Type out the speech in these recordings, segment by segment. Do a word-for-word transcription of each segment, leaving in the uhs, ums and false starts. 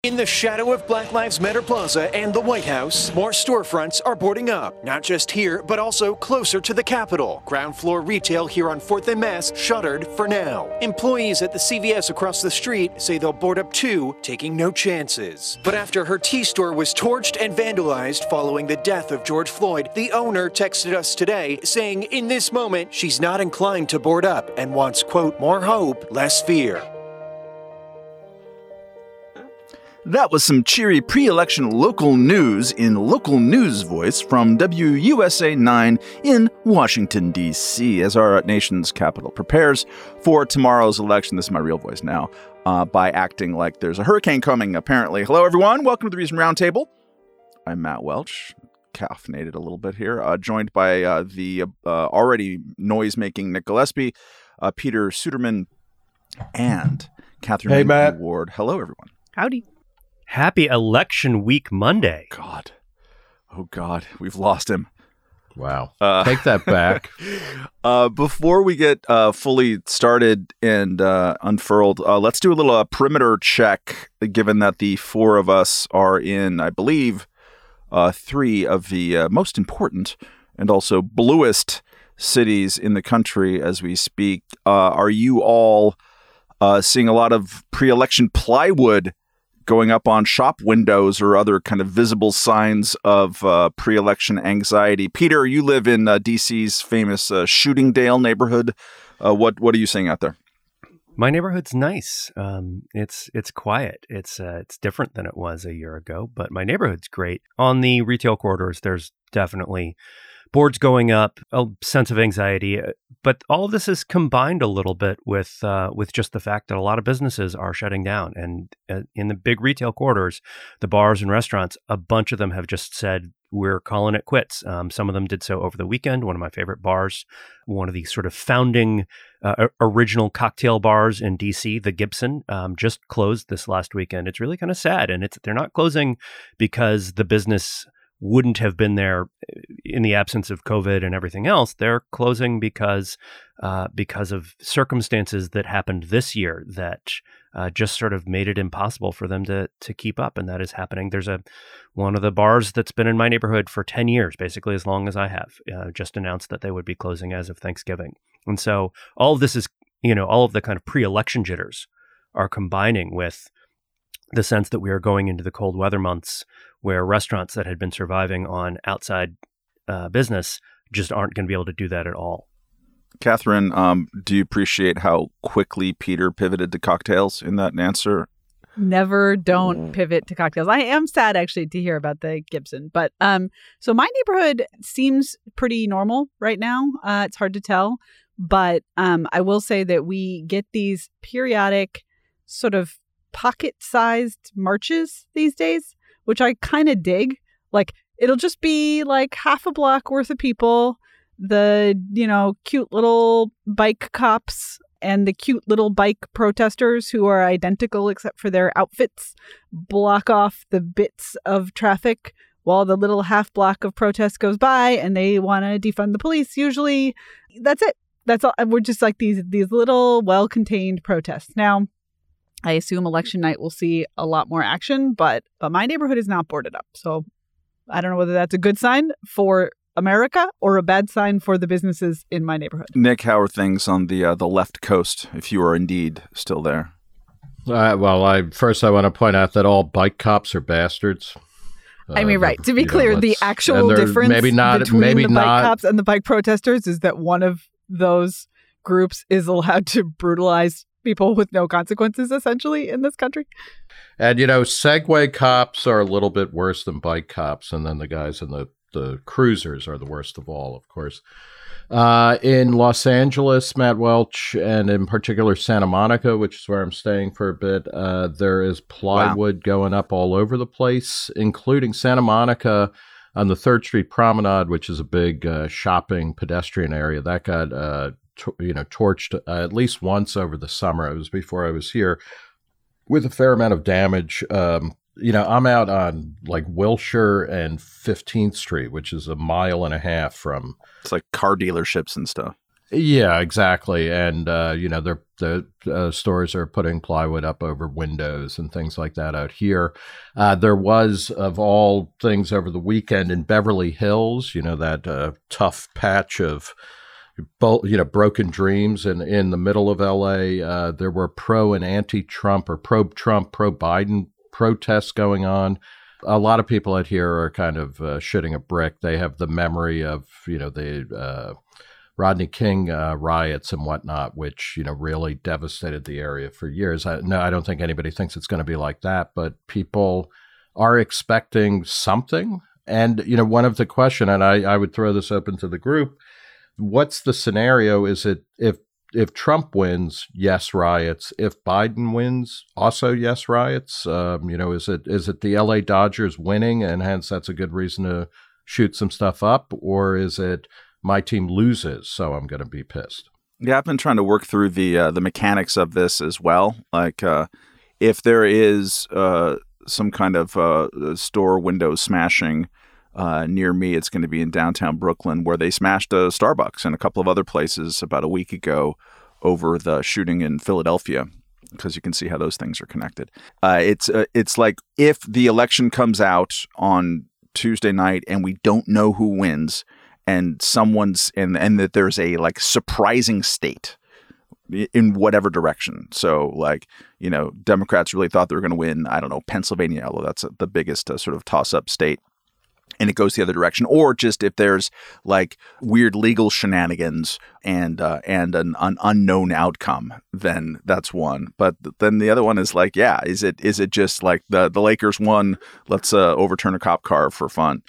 In the shadow of Black Lives Matter Plaza and the White House, more storefronts are boarding up. Not just here, but also closer to the Capitol. Ground floor retail here on fourth and Mass shuttered for now. Employees at the C V S across the street say they'll board up too, taking no chances. But after her tea store was torched and vandalized following the death of George Floyd, the owner texted us today saying in this moment she's not inclined to board up and wants, quote, more hope, less fear. That was some cheery pre-election local news in local news voice from W U S A nine in Washington, D C, as our nation's capital prepares for tomorrow's election. This is my real voice now, uh, by acting like there's a hurricane coming, apparently. Hello, everyone. Welcome to the Reason Roundtable. I'm Matt Welch, caffeinated a little bit here, uh, joined by uh, the uh, already noise-making Nick Gillespie, uh, Peter Suderman, and Catherine hey, Matt. Ward. Hello, everyone. Howdy. Happy Election Week Monday. God. Oh, God. We've lost him. Wow. Uh, Take that back. uh, before we get uh, fully started and uh, unfurled, uh, let's do a little uh, perimeter check, given that the four of us are in, I believe, uh, three of the uh, most important and also bluest cities in the country as we speak. Uh, are you all uh, seeing a lot of pre-election plywood going up on shop windows or other kind of visible signs of uh, pre-election anxiety? Peter, you live in uh, D C's famous uh, Shootingdale neighborhood. Uh, what what are you seeing out there? My neighborhood's nice. Um, it's it's quiet. It's uh, it's different than it was a year ago, but my neighborhood's great. On the retail corridors, there's definitely boards going up, a sense of anxiety, but all of this is combined a little bit with uh, with just the fact that a lot of businesses are shutting down. And uh, in the big retail corridors, the bars and restaurants, a bunch of them have just said, we're calling it quits. Um, some of them did so over the weekend. One of my favorite bars, one of the sort of founding uh, original cocktail bars in D C, the Gibson, um, just closed this last weekend. It's really kind of sad. And it's they're not closing because the business wouldn't have been there in the absence of COVID and everything else. They're closing because uh, because of circumstances that happened this year that uh, just sort of made it impossible for them to to keep up. And that is happening. There's a one of the bars that's been in my neighborhood for ten years, basically as long as I have, uh, just announced that they would be closing as of Thanksgiving. And so all of this is, you know, all of the kind of pre-election jitters are combining with the sense that we are going into the cold weather months where restaurants that had been surviving on outside uh, business just aren't going to be able to do that at all. Catherine, um, do you appreciate how quickly Peter pivoted to cocktails in that answer? Never don't pivot to cocktails. I am sad actually to hear about the Gibson, but um, so my neighborhood seems pretty normal right now. Uh, it's hard to tell, but um, I will say that we get these periodic sort of pocket-sized marches these days, which I kind of dig. Like, it'll just be like half a block worth of people, the, you know, cute little bike cops and the cute little bike protesters who are identical except for their outfits block off the bits of traffic while the little half block of protest goes by and they want to defund the police. Usually that's it. That's all. We're just like these, these little well-contained protests. Now, I assume election night will see a lot more action, but but my neighborhood is not boarded up. So I don't know whether that's a good sign for America or a bad sign for the businesses in my neighborhood. Nick, how are things on the uh, the left coast, if you are indeed still there? Uh, well, I first I want to point out that all bike cops are bastards. Uh, I mean, right. To be you know, clear, the actual difference maybe not, between maybe the bike not, cops and the bike protesters is that one of those groups is allowed to brutalize people with no consequences, essentially, in this country. And, you know, Segway cops are a little bit worse than bike cops. And then the guys in the, the cruisers are the worst of all, of course. Uh, in Los Angeles, Matt Welch, and in particular Santa Monica, which is where I'm staying for a bit, uh, there is plywood wow. going up all over the place, including Santa Monica on the third Street Promenade, which is a big uh, shopping pedestrian area. That got uh, To, you know, torched uh, at least once over the summer. It was before I was here, with a fair amount of damage. Um, you know, I'm out on like Wilshire and fifteenth Street, which is a mile and a half from. It's like car dealerships and stuff. Yeah, exactly. And, uh, you know, they're, the uh, stores are putting plywood up over windows and things like that out here. Uh, there was, of all things, over the weekend in Beverly Hills, you know, that uh, tough patch of, you know, broken dreams in, in the middle of L A. Uh, there were pro and anti-Trump or pro-Trump, pro-Biden protests going on. A lot of people out here are kind of uh, shitting a brick. They have the memory of, you know, the uh, Rodney King uh, riots and whatnot, which, you know, really devastated the area for years. I, no, I don't think anybody thinks it's going to be like that, but people are expecting something. And, you know, one of the question, and I, I would throw this open to the group, what's the scenario? Is it if if Trump wins, yes, riots. If Biden wins, also yes, riots. Um, you know, is it is it the L A Dodgers winning, and hence that's a good reason to shoot some stuff up, or is it my team loses, so I'm going to be pissed? Yeah, I've been trying to work through the uh, the mechanics of this as well. Like, uh, if there is uh, some kind of uh, store window smashing uh, near me, it's going to be in downtown Brooklyn, where they smashed a Starbucks and a couple of other places about a week ago over the shooting in Philadelphia, because you can see how those things are connected. Uh, it's uh, it's like if the election comes out on Tuesday night and we don't know who wins, and someone's and and that there's a like surprising state in whatever direction. So like, you know, Democrats really thought they were going to win, I don't know, Pennsylvania, although that's the biggest uh, sort of toss-up state, and it goes the other direction. Or just if there's like weird legal shenanigans and uh, and an, an unknown outcome, then that's one. But then the other one is like, yeah, is it is it just like the, the Lakers won, let's uh, overturn a cop car for fun?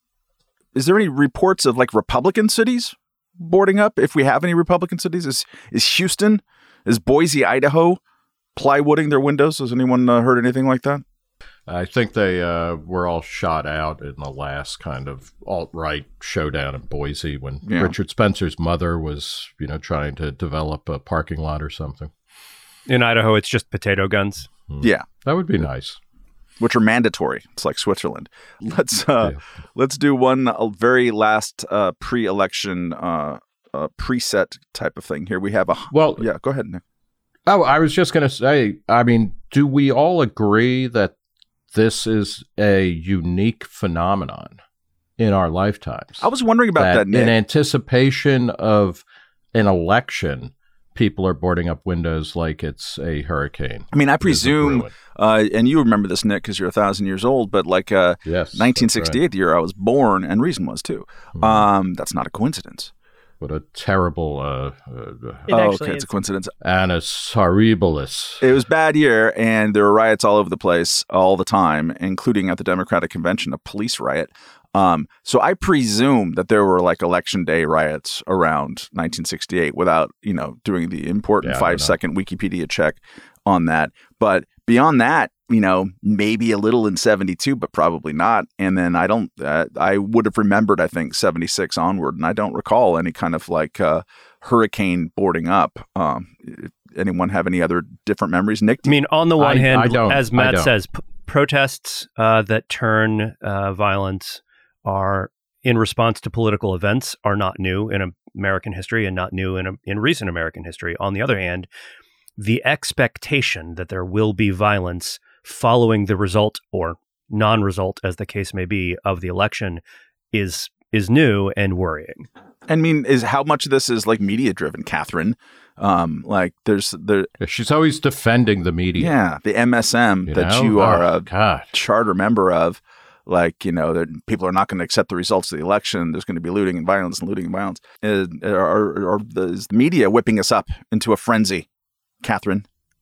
Is there any reports of like Republican cities boarding up? If we have any Republican cities, is is Houston, is Boise, Idaho plywooding their windows? Has anyone uh, heard anything like that? I think they uh, were all shot out in the last kind of alt-right showdown in Boise when yeah. Richard Spencer's mother was, you know, trying to develop a parking lot or something. In Idaho, it's just potato guns. Hmm. Yeah, that would be nice. Which are mandatory. It's like Switzerland. Let's uh, yeah. let's do one uh, very last uh, pre-election uh, uh, preset type of thing here. We have a well. Yeah, go ahead, Nick. Oh, I was just going to say. I mean, do we all agree that this is a unique phenomenon in our lifetimes? I was wondering about that, that Nick. In anticipation of an election, people are boarding up windows like it's a hurricane. I mean, I presume, uh, and you remember this, Nick, because you're a thousand years old, but like uh, yes, nineteen sixty-eight, right. The year I was born, and Reason was too. Mm-hmm. Um, that's not a coincidence. What a terrible... Uh, uh, it oh, okay, okay, it's a coincidence. Annus horribilis. It was a bad year, and there were riots all over the place all the time, including at the Democratic Convention, a police riot. Um, so I presume that there were like election day riots around nineteen sixty-eight without, you know, doing the important yeah, five second Wikipedia check on that. But beyond that, you know, maybe a little in seventy-two, but probably not. And then I don't, uh, I would have remembered, I think, seventy-six onward. And I don't recall any kind of like uh, hurricane boarding up. Um, anyone have any other different memories? Nick? I mean, on the one I, hand, I don't, as Matt don't. says, p- protests uh, that turn uh, violence are in response to political events are not new in American history and not new in, in recent American history. On the other hand, the expectation that there will be violence following the result or non-result, as the case may be, of the election is is new and worrying. I mean, is how much of this is like media driven, Catherine? Um, like there's there. She's always defending the media. Yeah, the M S M you that know? you are oh, a God. charter member of. Like, you know, that people are not going to accept the results of the election. There's going to be looting and violence and looting and violence. Uh, are, are the, is the media whipping us up into a frenzy, Catherine?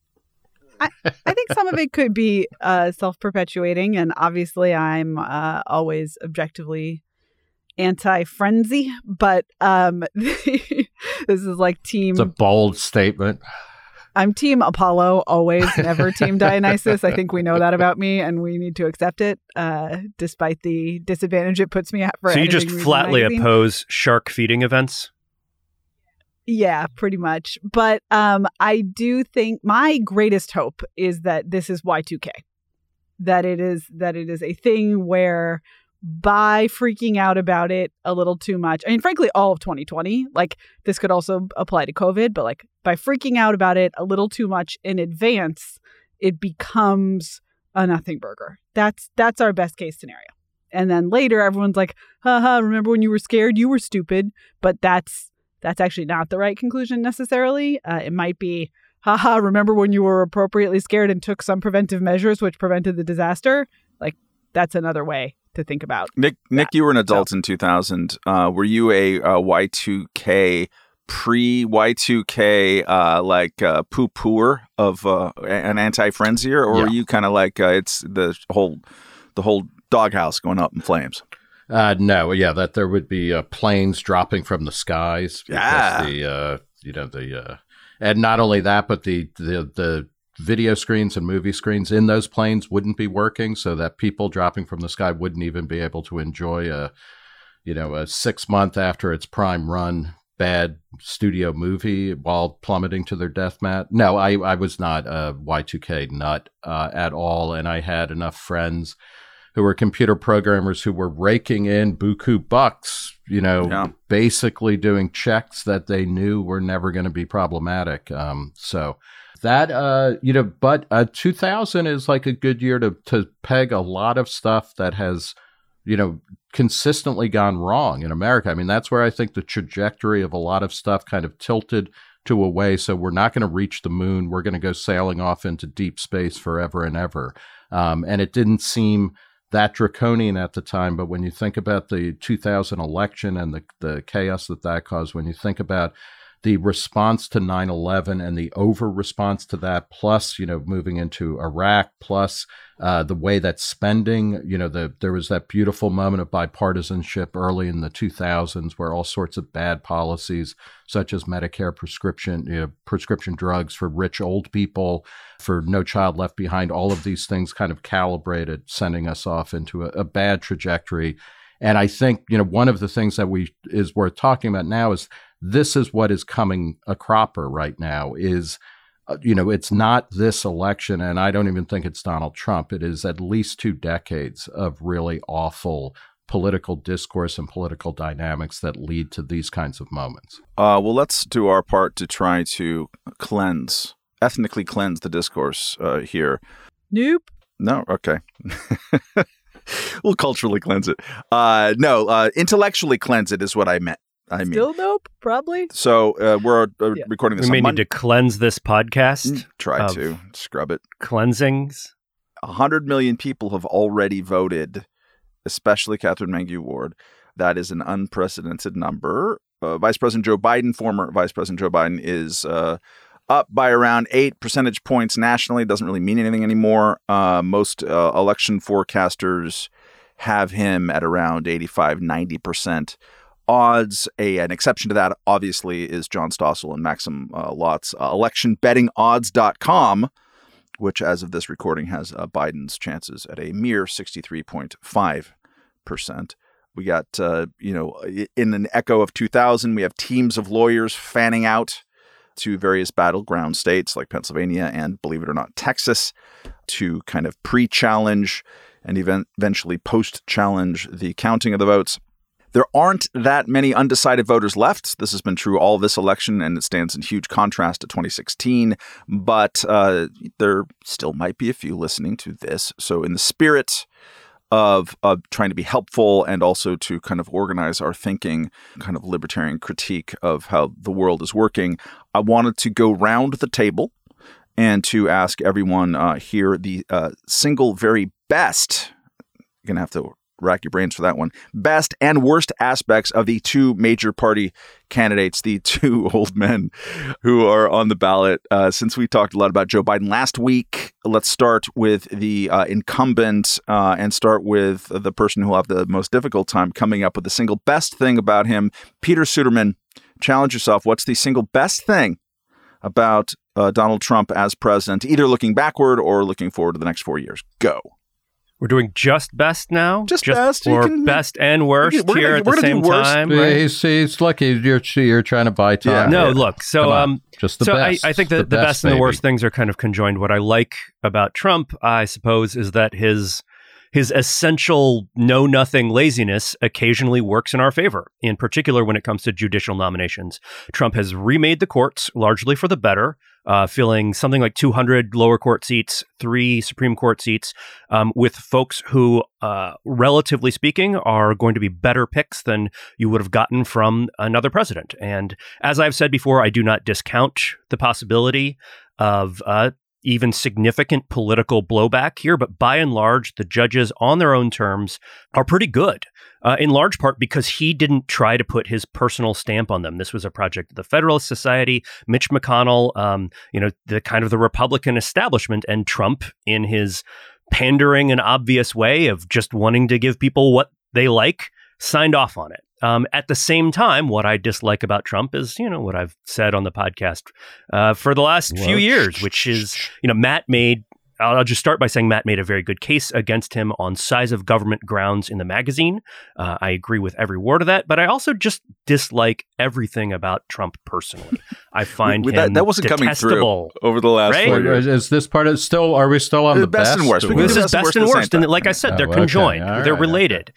I, I think some of it could be uh, self-perpetuating. And obviously, I'm uh, always objectively anti-frenzy. But um, this is like team... It's a bold statement. I'm team Apollo, always, never team Dionysus. I think we know that about me, and we need to accept it, uh, despite the disadvantage it puts me at for So you just editing flatly magazine. oppose shark feeding events? Yeah, pretty much. But um, I do think my greatest hope is that this is Y two K, that it is that it is a thing where by freaking out about it a little too much. I mean, frankly, all of twenty twenty, like this could also apply to COVID, but like by freaking out about it a little too much in advance, it becomes a nothing burger. That's that's our best case scenario. And then later, everyone's like, haha, remember when you were scared? You were stupid. But that's that's actually not the right conclusion necessarily. Uh, it might be, haha, remember when you were appropriately scared and took some preventive measures which prevented the disaster? Like, that's another way to think about. Nick, Nick, that. you were an adult so. in two thousand. Uh, were you a, a Y two K, pre-Y two K, uh, like uh, poo-pooer of uh, an anti-frenzier? Or Yeah. were you kind of like, uh, it's the whole the whole doghouse going up in flames? Uh, no, yeah, that there would be uh, planes dropping from the skies. Because Yeah. the, uh, you know, the, uh, and not only that, but the, the, the video screens and movie screens in those planes wouldn't be working, so that people dropping from the sky wouldn't even be able to enjoy a, you know, a six month after its prime run bad studio movie while plummeting to their death mat. No, I, I was not a Y two K nut uh, at all, and I had enough friends who were computer programmers who were raking in buku bucks, you know, Yeah. basically doing checks that they knew were never going to be problematic. Um, so that, uh, you know, but uh, two thousand is like a good year to, to peg a lot of stuff that has, you know, consistently gone wrong in America. I mean, that's where I think the trajectory of a lot of stuff kind of tilted to a way. So we're not going to reach the moon. We're going to go sailing off into deep space forever and ever. Um, and it didn't seem that draconian at the time. But when you think about the two thousand election and the, the chaos that that caused, when you think about the response to nine eleven and the over response to that, plus, you know, moving into Iraq, plus uh, the way that spending, you know, the, there was that beautiful moment of bipartisanship early in the two thousands where all sorts of bad policies, such as Medicare prescription, you know, prescription drugs for rich old people, for No Child Left Behind, all of these things kind of calibrated, sending us off into a, a bad trajectory. And I think, you know, one of the things that we is worth talking about now is this is what is coming a cropper right now is, uh, you know, it's not this election, and I don't even think it's Donald Trump. It is at least two decades of really awful political discourse and political dynamics that lead to these kinds of moments. Uh, well, let's do our part to try to cleanse, ethnically cleanse the discourse uh, here. Nope. No? Okay. We'll culturally cleanse it. Uh, no, uh, intellectually cleanse it is what I meant. I mean, Still nope, probably. So uh, we're uh, Yeah. recording this We on may Mon- need to cleanse this podcast. Mm, Try of to scrub it. Cleansings. one hundred million people have already voted, especially Catherine Mangu Ward. That is an unprecedented number. Uh, Vice President Joe Biden, former Vice President Joe Biden, is uh, up by around eight percentage points nationally. It doesn't really mean anything anymore. Uh, most uh, election forecasters have him at around eighty-five, ninety percent odds. A, an exception to that, obviously, is John Stossel and Maxim uh, Lott's uh, election betting odds dot com, which, as of this recording, has uh, Biden's chances at a mere sixty-three point five percent. We got, uh, you know, in an echo of two thousand, we have teams of lawyers fanning out to various battleground states like Pennsylvania and, believe it or not, Texas to kind of pre-challenge and event- eventually post-challenge the counting of the votes. There aren't that many undecided voters left. This has been true all this election, and it stands in huge contrast to twenty sixteen. But uh, there still might be a few listening to this. So in the spirit of, of trying to be helpful and also to kind of organize our thinking, kind of libertarian critique of how the world is working, I wanted to go round the table and to ask everyone uh, here the uh, single very best, you're going to have to rack your brains for that one, best and worst aspects of the two major party candidates, the two old men who are on the ballot. Uh, since we talked a lot about Joe Biden last week, let's start with the uh, incumbent uh, and start with the person who will have the most difficult time coming up with the single best thing about him. Peter Suderman, challenge yourself. What's the single best thing about uh, Donald Trump as president, either looking backward or looking forward to the next four years? Go. We're doing just best now? Just best. You Or can- best and worst we're here gonna- at we're the gonna same do worst. time? Yeah, right? he's, he's lucky you're, you're trying to buy time. Yeah. No, Yeah. look, so Come on. um, just the so best. I, I think that the, best and the baby. worst things are kind of conjoined. What I like about Trump, I suppose, is that his his essential know-nothing laziness occasionally works in our favor, in particular when it comes to judicial nominations. Trump has remade the courts largely for the better, uh, filling something like two hundred lower court seats, three Supreme Court seats, um, with folks who, uh, relatively speaking, are going to be better picks than you would have gotten from another president. And as I've said before, I do not discount the possibility of uh, even significant political blowback here, but by and large, the judges on their own terms are pretty good, uh, in large part because he didn't try to put his personal stamp on them. This was a project of the Federalist Society, Mitch McConnell, um, you know, the kind of the Republican establishment, and Trump in his pandering and obvious way of just wanting to give people what they like, signed off on it. Um, at the same time, what I dislike about Trump is, you know, what I've said on the podcast uh, for the last what? few years, which is, you know, Matt made, I'll just start by saying Matt made a very good case against him on size of government grounds in the magazine. Uh, I agree with every word of that, but I also just dislike everything about Trump personally. I find him that, that wasn't detestable, coming through over the last right? four years. Is this part of still, are we still on the, the best, best and worst? This is best and worst. And like I said, oh, they're okay. conjoined. All they're right. related.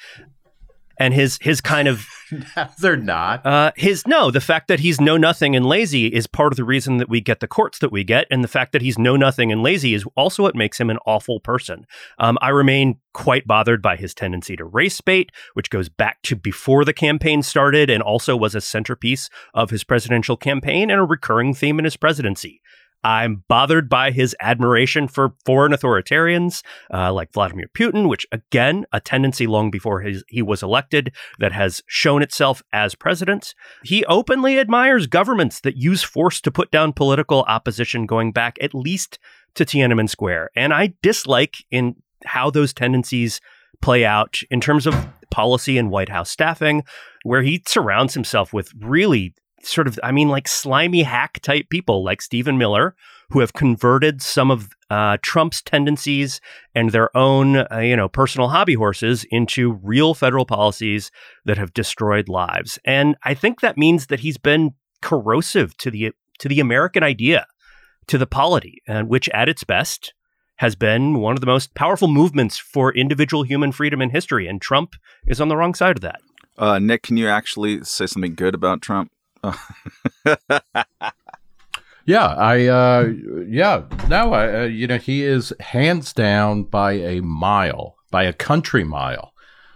And his his kind of they're not uh, his no the fact that he's know nothing and lazy is part of the reason that we get the courts that we get, and the fact that he's know nothing and lazy is also what makes him an awful person. Um, I remain quite bothered by his tendency to race bait, which goes back to before the campaign started and also was a centerpiece of his presidential campaign and a recurring theme in his presidency. I'm bothered by his admiration for foreign authoritarians uh, like Vladimir Putin, which, again, a tendency long before his, he was elected that has shown itself as president. He openly admires governments that use force to put down political opposition going back at least to Tiananmen Square. And I dislike in how those tendencies play out in terms of policy and White House staffing, where he surrounds himself with really sort of, I mean, like slimy hack type people like Stephen Miller, who have converted some of uh, Trump's tendencies and their own, uh, you know, personal hobby horses into real federal policies that have destroyed lives. And I think that means that he's been corrosive to the to the American idea, to the polity, and which at its best has been one of the most powerful movements for individual human freedom in history. And Trump is on the wrong side of that. Uh, Nick, can you actually say something good about Trump? Oh. yeah, I, uh, yeah, no, I, uh, you know, he is hands down by a mile, by a country mile.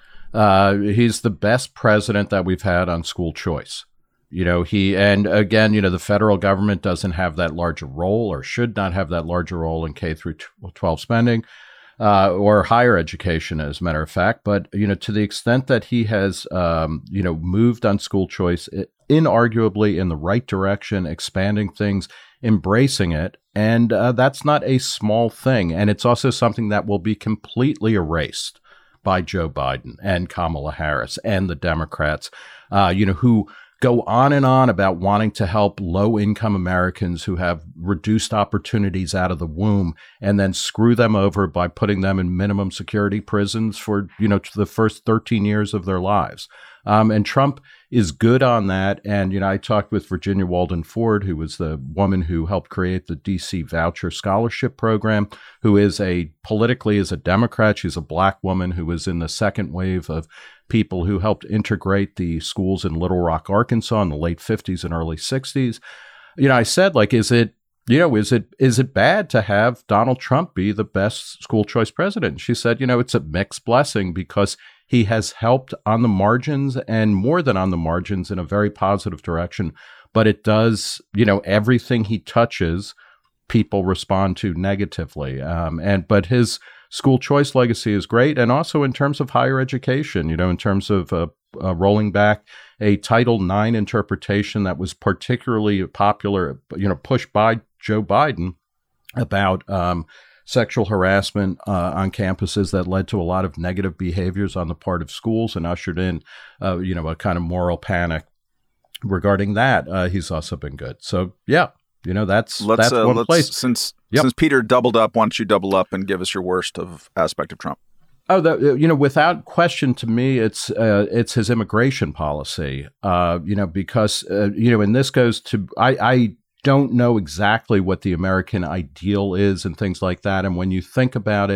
Uh, he's the best president that we've had on school choice. You know, he, and again, you know, the federal government doesn't have that large a role or should not have that large a role in K through twelve spending. Uh, or higher education, as a matter of fact. But, you know, to the extent that he has, um, you know, moved on school choice, it, inarguably in the right direction, expanding things, embracing it. And uh, that's not a small thing. And it's also something that will be completely erased by Joe Biden and Kamala Harris and the Democrats, uh, you know, who go on and on about wanting to help low-income Americans who have reduced opportunities out of the womb, and then screw them over by putting them in minimum security prisons for, you know, the first thirteen years of their lives. Um, and Trump is good on that. And, you know, I talked with Virginia Walden Ford, who was the woman who helped create the D C Voucher Scholarship Program, who is a politically is a Democrat. She's a black woman who was in the second wave of people who helped integrate the schools in Little Rock, Arkansas in the late fifties and early sixties. You know, I said, like, is it, you know, is it is it bad to have Donald Trump be the best school choice president? She said, you know, it's a mixed blessing because he has helped on the margins and more than on the margins in a very positive direction. But it does, you know, everything he touches, people respond to negatively. Um, and but his school choice legacy is great. And also in terms of higher education, you know, in terms of uh, uh, rolling back a Title nine interpretation that was particularly popular, you know, pushed by Joe Biden about um, sexual harassment uh, on campuses that led to a lot of negative behaviors on the part of schools and ushered in, uh, you know, a kind of moral panic regarding that. Uh, he's also been good. So, yeah. You know, that's let's, that's uh, one let's, place. Since yep. since Peter doubled up, why don't you double up and give us your worst of aspect of Trump? Oh, the, you know, without question, to me, it's uh, it's his immigration policy. Uh, you know, because uh, you know, and this goes to I, I don't know exactly what the American ideal is and things like that. And when you think about it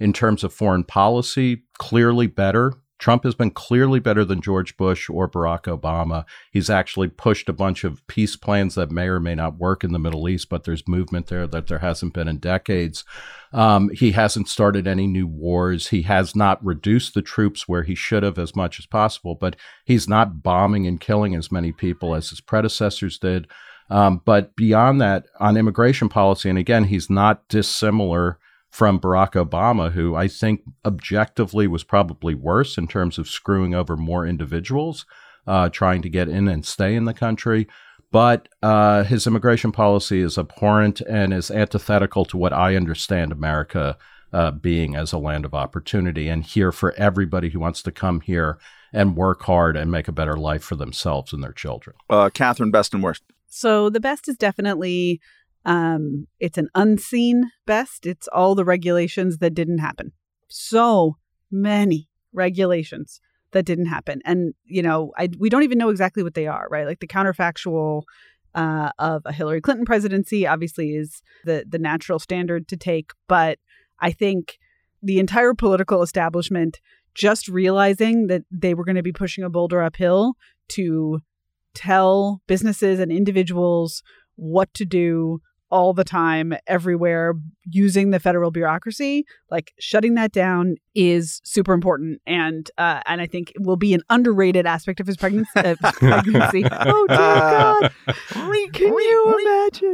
In terms of foreign policy, clearly better. Trump has been clearly better than George Bush or Barack Obama. He's actually pushed a bunch of peace plans that may or may not work in the Middle East, but there's movement there that there hasn't been in decades. Um, he hasn't started any new wars. He has not reduced the troops where he should have as much as possible, but he's not bombing and killing as many people as his predecessors did. Um, but beyond that, on immigration policy, and again, he's not dissimilar from Barack Obama, who I think objectively was probably worse in terms of screwing over more individuals, uh, trying to get in and stay in the country. But uh, his immigration policy is abhorrent and is antithetical to what I understand America uh, being as a land of opportunity and here for everybody who wants to come here and work hard and make a better life for themselves and their children. Uh, Catherine, best and worst. So the best is definitely, um, it's an unseen best. It's all the regulations that didn't happen. So many regulations that didn't happen. And, you know, I, we don't even know exactly what they are, right? Like the counterfactual uh, of a Hillary Clinton presidency obviously is the, the natural standard to take. But I think the entire political establishment just realizing that they were going to be pushing a boulder uphill to tell businesses and individuals what to do all the time, everywhere, using the federal bureaucracy, like shutting that down is super important. And uh, and I think it will be an underrated aspect of his pregnancy. Uh, pregnancy. Oh, dear God. Can you imagine?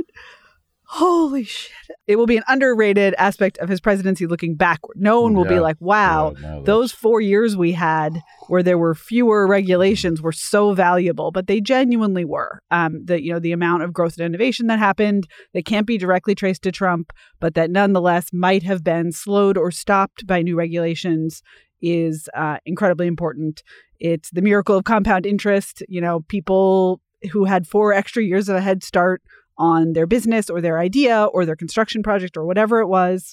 Holy shit. It will be an underrated aspect of his presidency looking backward. No one will Yeah. be like, wow, Yeah, no, those four years we had where there were fewer regulations were so valuable, but they genuinely were. Um, the, you know, the amount of growth and innovation that happened, that can't be directly traced to Trump, but that nonetheless might have been slowed or stopped by new regulations is uh, incredibly important. It's the miracle of compound interest. You know, people who had four extra years of a head start on their business or their idea or their construction project or whatever it was,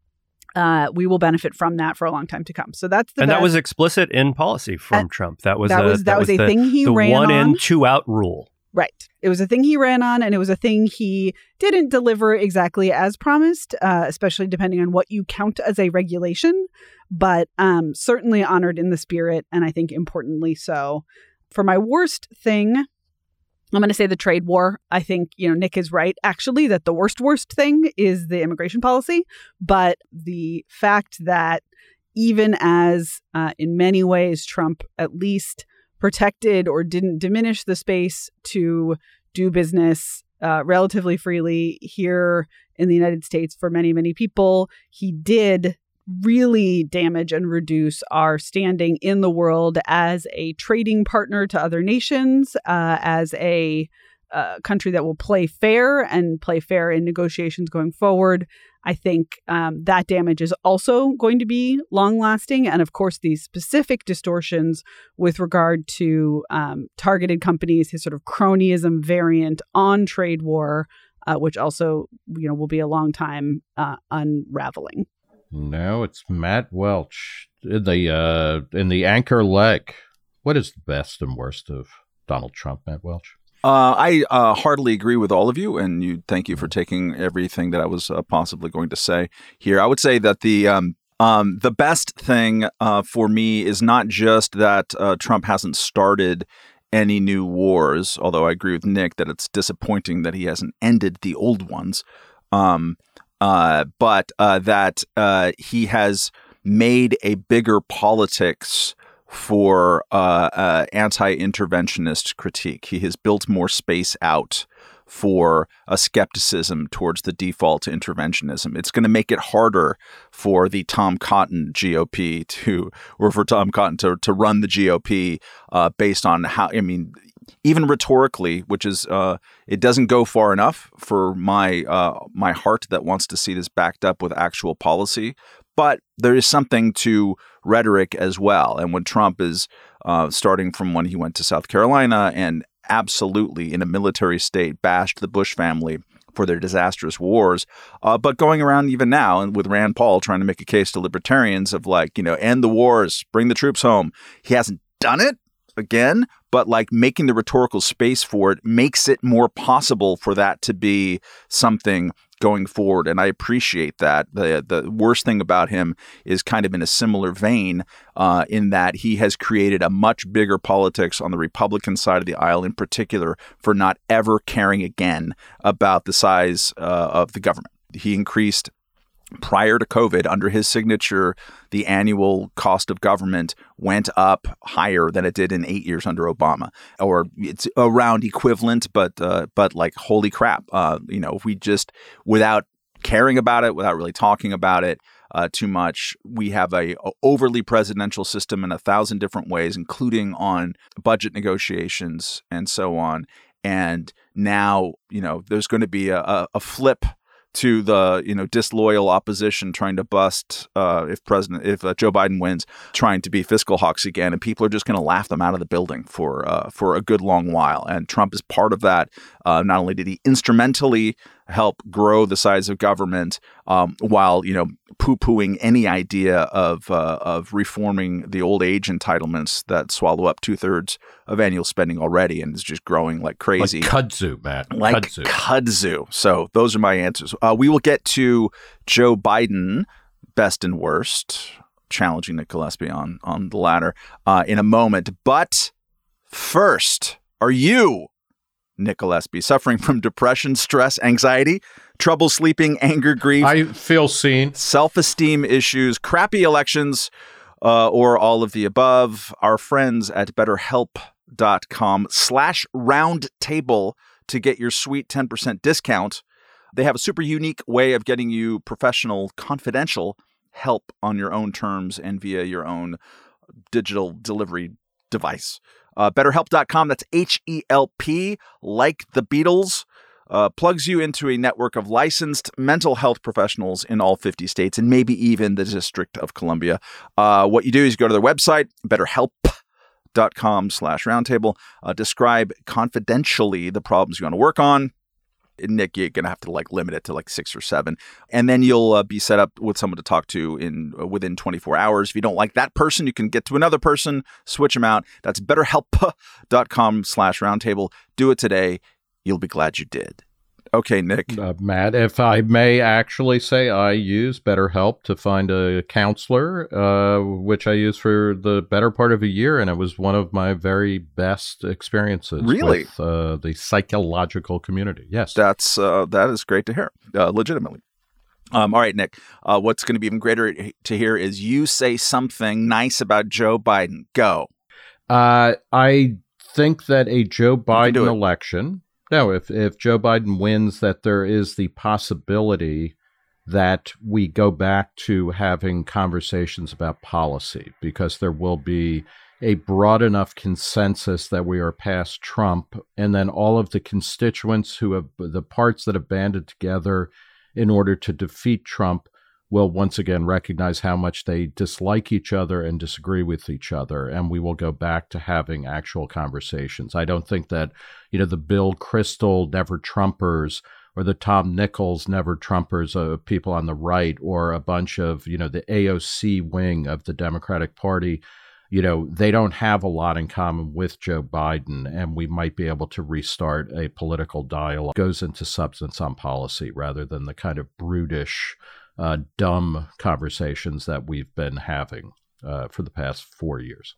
uh, we will benefit from that for a long time to come. So that's the and best. that was explicit in policy from And Trump. That was that a, was that, was a the, thing he the ran one on. in, two out rule. Right. It was a thing he ran on, and it was a thing he didn't deliver exactly as promised, uh, especially depending on what you count as a regulation, but um, certainly honored in the spirit, and I think importantly so. For my worst thing, I'm going to say the trade war. I think, you know, Nick is right, actually, that the worst, worst thing is the immigration policy. But the fact that even as uh, in many ways, Trump at least protected or didn't diminish the space to do business uh, relatively freely here in the United States for many, many people, he did really damage and reduce our standing in the world as a trading partner to other nations, uh, as a uh, country that will play fair and play fair in negotiations going forward. I think um, that damage is also going to be long lasting. And of course, these specific distortions with regard to um, targeted companies, his sort of cronyism variant on trade war, uh, which also, you know, will be a long time uh, unraveling. No, it's Matt Welch in the uh, in the anchor leg. What is the best and worst of Donald Trump, Matt Welch? Uh, I uh, heartily agree with all of you, and you thank you for taking everything that I was uh, possibly going to say here. I would say that the um, um, the best thing uh, for me is not just that uh, Trump hasn't started any new wars, although I agree with Nick that it's disappointing that he hasn't ended the old ones. Um, Uh, but uh, that uh, he has made a bigger politics for uh, uh, anti-interventionist critique. He has built more space out for a skepticism towards the default to interventionism. It's going to make it harder for the Tom Cotton G O P to, or for Tom Cotton to, to run the G O P uh, based on how, I mean, even rhetorically, which is, uh, it doesn't go far enough for my uh, my heart that wants to see this backed up with actual policy. But there is something to rhetoric as well. And when Trump is uh, starting from when he went to South Carolina and absolutely in a military state bashed the Bush family for their disastrous wars, uh, but going around even now and with Rand Paul trying to make a case to libertarians of like, you know, end the wars, bring the troops home. He hasn't done it again, but like making the rhetorical space for it makes it more possible for that to be something going forward, and I appreciate that. The the worst thing about him is kind of in a similar vein uh, in that he has created a much bigger politics on the Republican side of the aisle in particular for not ever caring again about the size uh, of the government. He increased prior to COVID, under his signature, the annual cost of government went up higher than it did in eight years under Obama, or it's around equivalent, but uh, but like, holy crap, uh, you know, if we just, without caring about it, without really talking about it uh, too much, we have a, a overly presidential system in a thousand different ways, including on budget negotiations and so on. And now, you know, there's going to be a, a, a flip to the, you know, disloyal opposition trying to bust uh, if President if uh, Joe Biden wins, trying to be fiscal hawks again, and people are just going to laugh them out of the building for uh, for a good long while. And Trump is part of that. Uh, not only did he instrumentally help grow the size of government, um, while, you know, poo-pooing any idea of uh, of reforming the old age entitlements that swallow up two thirds of annual spending already, and is just growing like crazy. Like kudzu, Matt. Like kudzu. kudzu. So those are my answers. Uh, we will get to Joe Biden, best and worst, challenging Nick Gillespie on on the latter uh, in a moment. But first, are you, Nick Gillespie, suffering from depression, stress, anxiety, trouble sleeping, anger, grief? I feel seen. Self-esteem issues, crappy elections, uh, or all of the above? Our friends at BetterHelp.com slash roundtable to get your sweet ten percent discount. They have a super unique way of getting you professional, confidential help on your own terms and via your own digital delivery device. Uh, BetterHelp dot com, that's H E L P, like the Beatles, uh, plugs you into a network of licensed mental health professionals in all fifty states and maybe even the District of Columbia. Uh, what you do is you go to their website, BetterHelp.com slash roundtable, uh, describe confidentially the problems you want to work on. Nick, you're going to have to like limit it to like six or seven. And then you'll uh, be set up with someone to talk to in uh, within twenty-four hours. If you don't like that person, you can get to another person, switch them out. That's BetterHelp.com slash roundtable. Do it today. You'll be glad you did. Okay, Nick. Uh, Matt, if I may actually say, I use BetterHelp to find a counselor, uh, which I used for the better part of a year, and it was one of my very best experiences. Really? With uh, the psychological community. Yes. That's uh, that is great to hear, uh, legitimately. Um, all right, Nick, uh, what's going to be even greater to hear is you say something nice about Joe Biden. Go. Uh, I think that a Joe Biden election... No, if, if Joe Biden wins, that there is the possibility that we go back to having conversations about policy, because there will be a broad enough consensus that we are past Trump, and then all of the constituents who have, the parts that have banded together in order to defeat Trump, will once again recognize how much they dislike each other and disagree with each other, and we will go back to having actual conversations. I don't think that, you know, the Bill Kristol Never Trumpers or the Tom Nichols Never Trumpers of uh, people on the right, or a bunch of, you know, the A O C wing of the Democratic Party, you know, they don't have a lot in common with Joe Biden, and we might be able to restart a political dialogue that goes into substance on policy rather than the kind of brutish, Uh, dumb conversations that we've been having uh, for the past four years.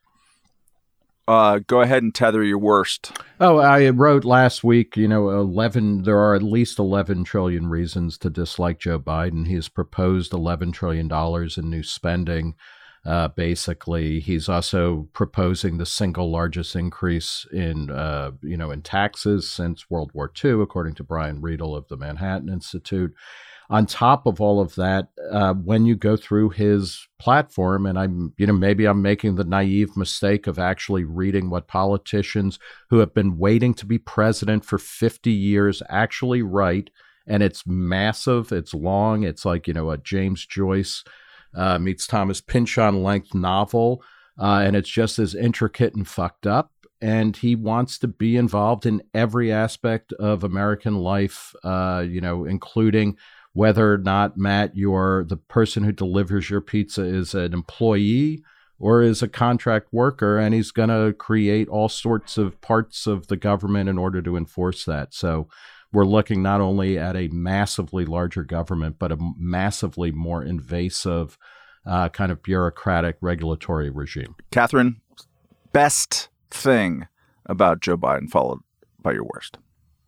Uh, go ahead and tether your worst. Oh, I wrote last week, you know, eleven, there are at least eleven trillion reasons to dislike Joe Biden. He has proposed eleven trillion dollars in new spending. Uh, basically, he's also proposing the single largest increase in, uh, you know, in taxes since World War Two, according to Brian Riedel of the Manhattan Institute. On top of all of that, uh, when you go through his platform, and I'm, you know, maybe I'm making the naive mistake of actually reading what politicians who have been waiting to be president for fifty years actually write, and it's massive, it's long, it's like, you know, a James Joyce uh, meets Thomas Pynchon length novel, uh, and it's just as intricate and fucked up. And he wants to be involved in every aspect of American life, uh, you know, including whether or not, Matt, you're the person who delivers your pizza is an employee or is a contract worker, and he's going to create all sorts of parts of the government in order to enforce that. So we're looking not only at a massively larger government, but a massively more invasive uh, kind of bureaucratic regulatory regime. Catherine, best thing about Joe Biden followed by your worst?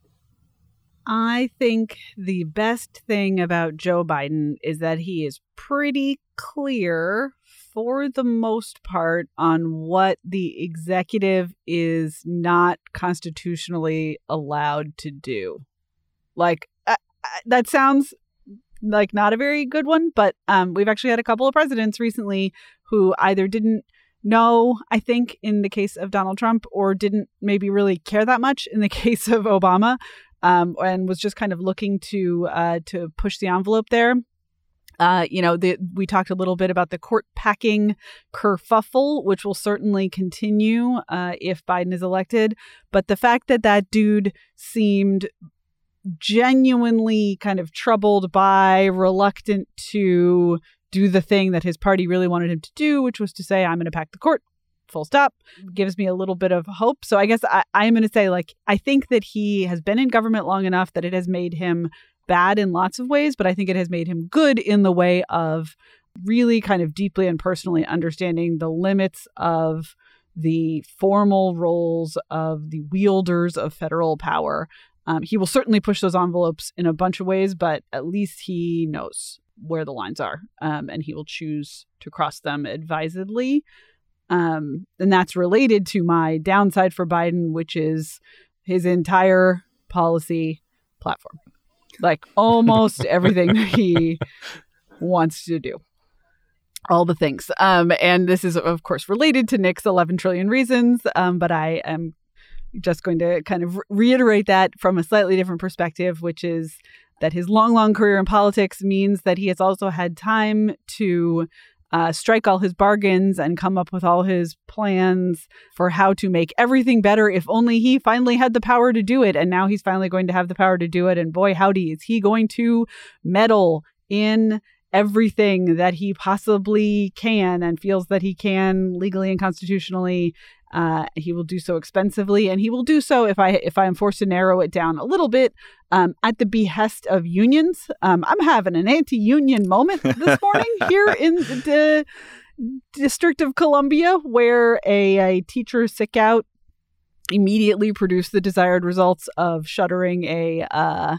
I think the best thing about Joe Biden is that he is pretty clear for the most part on what the executive is not constitutionally allowed to do. Like, uh, that sounds like not a very good one, but um, we've actually had a couple of presidents recently who either didn't know, I think, in the case of Donald Trump, or didn't maybe really care that much in the case of Obama. Um, and was just kind of looking to uh, to push the envelope there. Uh, you know, the, we talked a little bit about the court packing kerfuffle, which will certainly continue uh, if Biden is elected. But the fact that that dude seemed genuinely kind of troubled by, reluctant to do the thing that his party really wanted him to do, which was to say, I'm going to pack the court, full stop, gives me a little bit of hope. So I guess I, I'm going to say, like, I think that he has been in government long enough that it has made him bad in lots of ways, but I think it has made him good in the way of really kind of deeply and personally understanding the limits of the formal roles of the wielders of federal power. Um, he will certainly push those envelopes in a bunch of ways, but at least he knows where the lines are, um, and he will choose to cross them advisedly. Um, and that's related to my downside for Biden, which is his entire policy platform. Like almost everything that he wants to do. All the things. Um, and this is, of course, related to Nick's eleven trillion reasons. Um, but I am just going to kind of reiterate that from a slightly different perspective, which is that his long, long career in politics means that he has also had time to Uh, strike all his bargains and come up with all his plans for how to make everything better if only he finally had the power to do it. And now he's finally going to have the power to do it. And boy, howdy, is he going to meddle in everything that he possibly can and feels that he can legally and constitutionally. Uh, he will do so expensively, and he will do so, if I if I am forced to narrow it down a little bit, um, at the behest of unions. Um, I'm having an anti-union moment this morning here in the District of Columbia, where a, a teacher sick out immediately produced the desired results of shuttering a uh,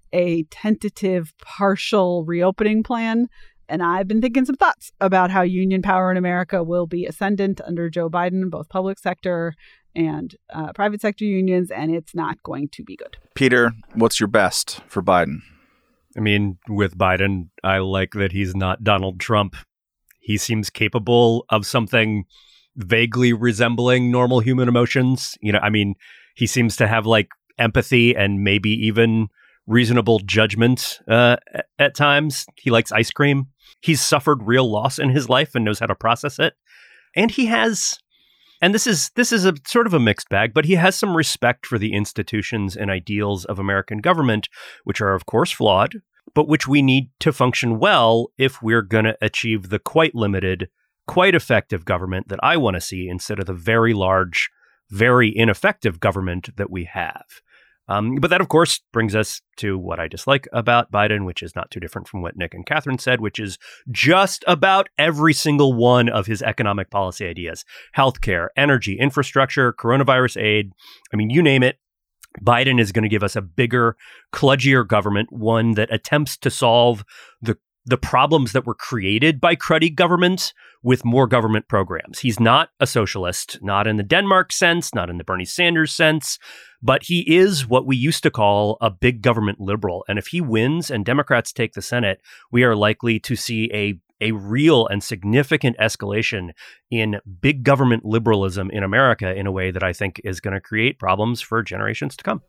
a tentative partial reopening plan. And I've been thinking some thoughts about how union power in America will be ascendant under Joe Biden, both public sector and uh, private sector unions, and it's not going to be good. Peter, what's your best for Biden? I mean, with Biden, I like that he's not Donald Trump. He seems capable of something vaguely resembling normal human emotions. You know, I mean, he seems to have like empathy and maybe even reasonable judgment uh, at times. He likes ice cream. He's suffered real loss in his life and knows how to process it. And he has, and this is this is a sort of a mixed bag, but he has some respect for the institutions and ideals of American government, which are, of course, flawed, but which we need to function well if we're going to achieve the quite limited, quite effective government that I want to see instead of the very large, very ineffective government that we have. Um, but that, of course, brings us to what I dislike about Biden, which is not too different from what Nick and Catherine said, which is just about every single one of his economic policy ideas. Healthcare, energy, infrastructure, coronavirus aid. I mean, you name it. Biden is going to give us a bigger, kludgier government, one that attempts to solve the the problems that were created by cruddy government with more government programs. He's not a socialist, not in the Denmark sense, not in the Bernie Sanders sense, but he is what we used to call a big government liberal. And if he wins and Democrats take the Senate, we are likely to see a a real and significant escalation in big government liberalism in America in a way that I think is going to create problems for generations to come.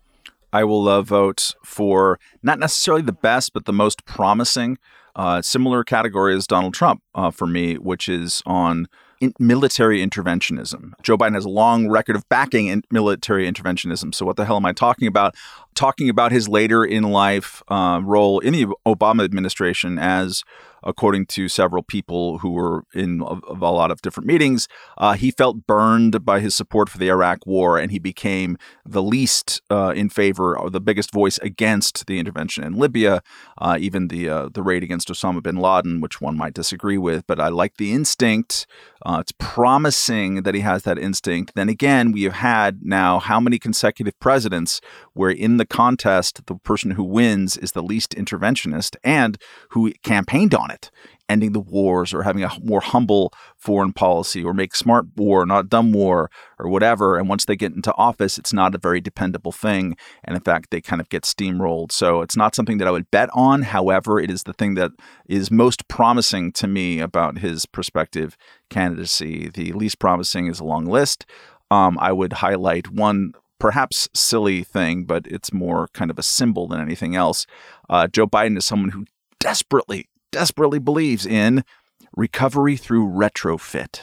I will uh, vote for not necessarily the best, but the most promising, uh, similar category as Donald Trump uh, for me, which is on in- military interventionism. Joe Biden has a long record of backing in military interventionism. So what the hell am I talking about? Talking about his later in life uh, role in the Obama administration as according to several people who were in of, of a lot of different meetings. Uh, he felt burned by his support for the Iraq War, and he became the least uh, in favor, or the biggest voice against the intervention in Libya, uh, even the uh, the raid against Osama bin Laden, which one might disagree with. But I like the instinct. Uh, it's promising that he has that instinct. Then again, we have had now how many consecutive presidents where in the contest, the person who wins is the least interventionist and who campaigned on it, ending the wars or having a more humble foreign policy or make smart war, not dumb war or whatever. And once they get into office, it's not a very dependable thing. And in fact, they kind of get steamrolled. So it's not something that I would bet on. However, it is the thing that is most promising to me about his prospective candidacy. The least promising is a long list. Um, I would highlight one perhaps silly thing, but it's more kind of a symbol than anything else. Uh, Joe Biden is someone who desperately, desperately believes in recovery through retrofit,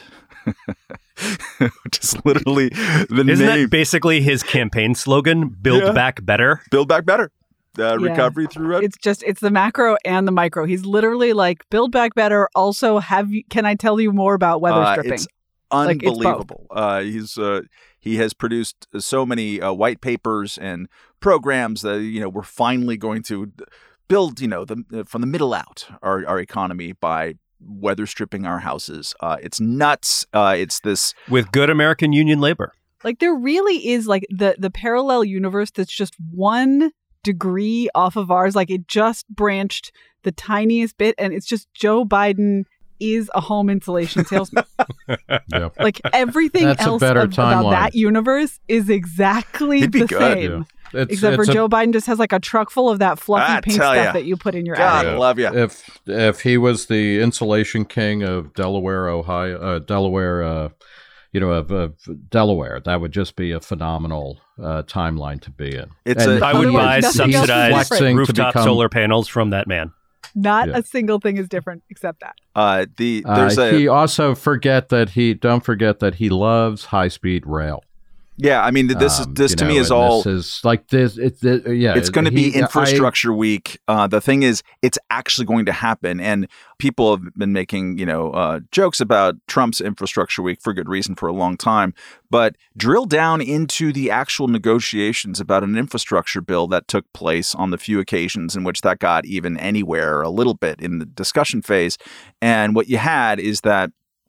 which is literally the Isn't name. that basically his campaign slogan? Build Yeah. back better. Build back better. Uh, Yeah. Recovery through retrofit. It's just it's the macro and the micro. He's literally like, build back better. Also, have you, can I tell you more about weather Uh, stripping? it's Like, it's both. unbelievable. uh, he's uh, he has produced so many uh, white papers and programs that you know we're finally going to build you know the from the middle out our our economy by weather stripping our houses. Uh, it's nuts. Uh, it's this. With good American union labor. Like there really is like the the parallel universe that's just one degree off of ours. Like it just branched the tiniest bit, and it's just Joe Biden is a home insulation salesman. Yeah. Like everything That's a else better of- about timeline. that universe is exactly He'd be the good. same. Yeah. It's, Except it's for a- Joe Biden just has like a truck full of that fluffy I pink tell stuff ya. that you put in your God, attic. I love you. If if he was the insulation king of Delaware, Ohio, uh, Delaware, uh, you know, of, of Delaware, that would just be a phenomenal uh, timeline to be in. It's And a- I would Otherwise, buy nothing else is subsidized flexing to rooftop become- solar panels from that man. Not Yeah. a single thing is different except that. Uh, the Uh, there's a he also forget that he don't forget that he loves high speed rail. yeah. I mean, this is Um, this you to know, me is and all. This is like this. It's it, yeah. It's going to be he- infrastructure week. Uh, the thing is, it's actually going to happen, and people have been making you know uh, jokes about Trump's infrastructure week for good reason for a long time. But drill down into the actual negotiations about an infrastructure bill that took place on the few occasions in which that got even anywhere a little bit in the discussion phase, and what you had is that.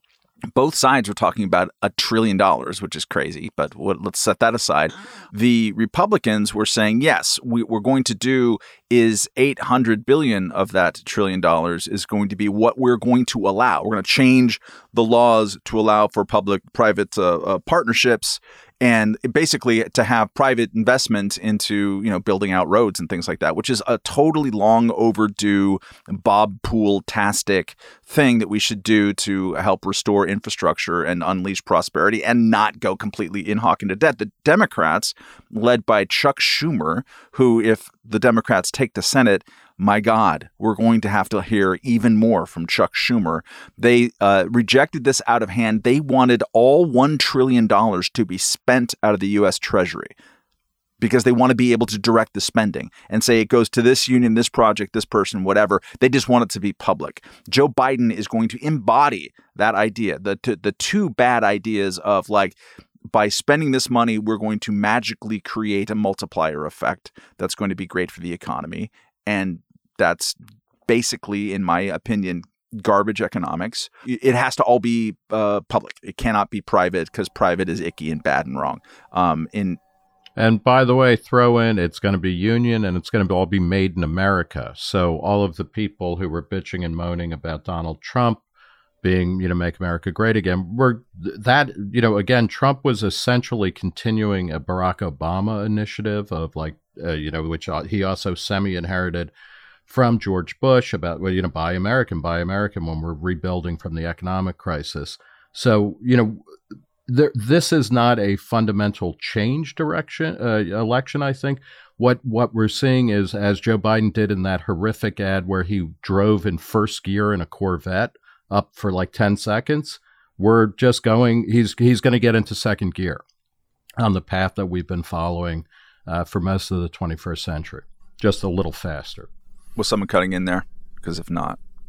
Both sides were talking about a trillion dollars, which is crazy, but what, let's set that aside. The Republicans were saying, yes, we, we're going to do is eight hundred billion of that trillion dollars is going to be what we're going to allow. We're going to change the laws to allow for public-private uh, uh, partnerships and basically to have private investment into, you know, building out roads and things like that, which is a totally long overdue Bob Poole-tastic thing that we should do to help restore infrastructure and unleash prosperity and not go completely in hock into debt. The Democrats, led by Chuck Schumer, who, if the Democrats take the Senate, my God, we're going to have to hear even more from Chuck Schumer. They uh, rejected this out of hand. They wanted all one trillion dollars to be spent out of the U S Treasury because they want to be able to direct the spending and say it goes to this union, this project, this person, whatever. They just want it to be public. Joe Biden is going to embody that idea, the, the two bad ideas of like, by spending this money, we're going to magically create a multiplier effect that's going to be great for the economy. And that's basically, in my opinion, garbage economics. It has to all be uh, public. It cannot be private because private is icky and bad and wrong. Um, in And by the way, throw in it's going to be union and it's going to all be made in America. So all of the people who were bitching and moaning about Donald Trump being, you know, make America great again, were that, you know, again, Trump was essentially continuing a Barack Obama initiative of like, uh, you know, which he also semi-inherited from George Bush about, well, you know, buy American, buy American when we're rebuilding from the economic crisis. So, you know, there, this is not a fundamental change direction uh, election, I think. What what we're seeing is, as Joe Biden did in that horrific ad where he drove in first gear in a Corvette up for like ten seconds, we're just going, he's he's going to get into second gear on the path that we've been following uh, for most of the twenty-first century, just a little faster. Was someone cutting in there? Because if not,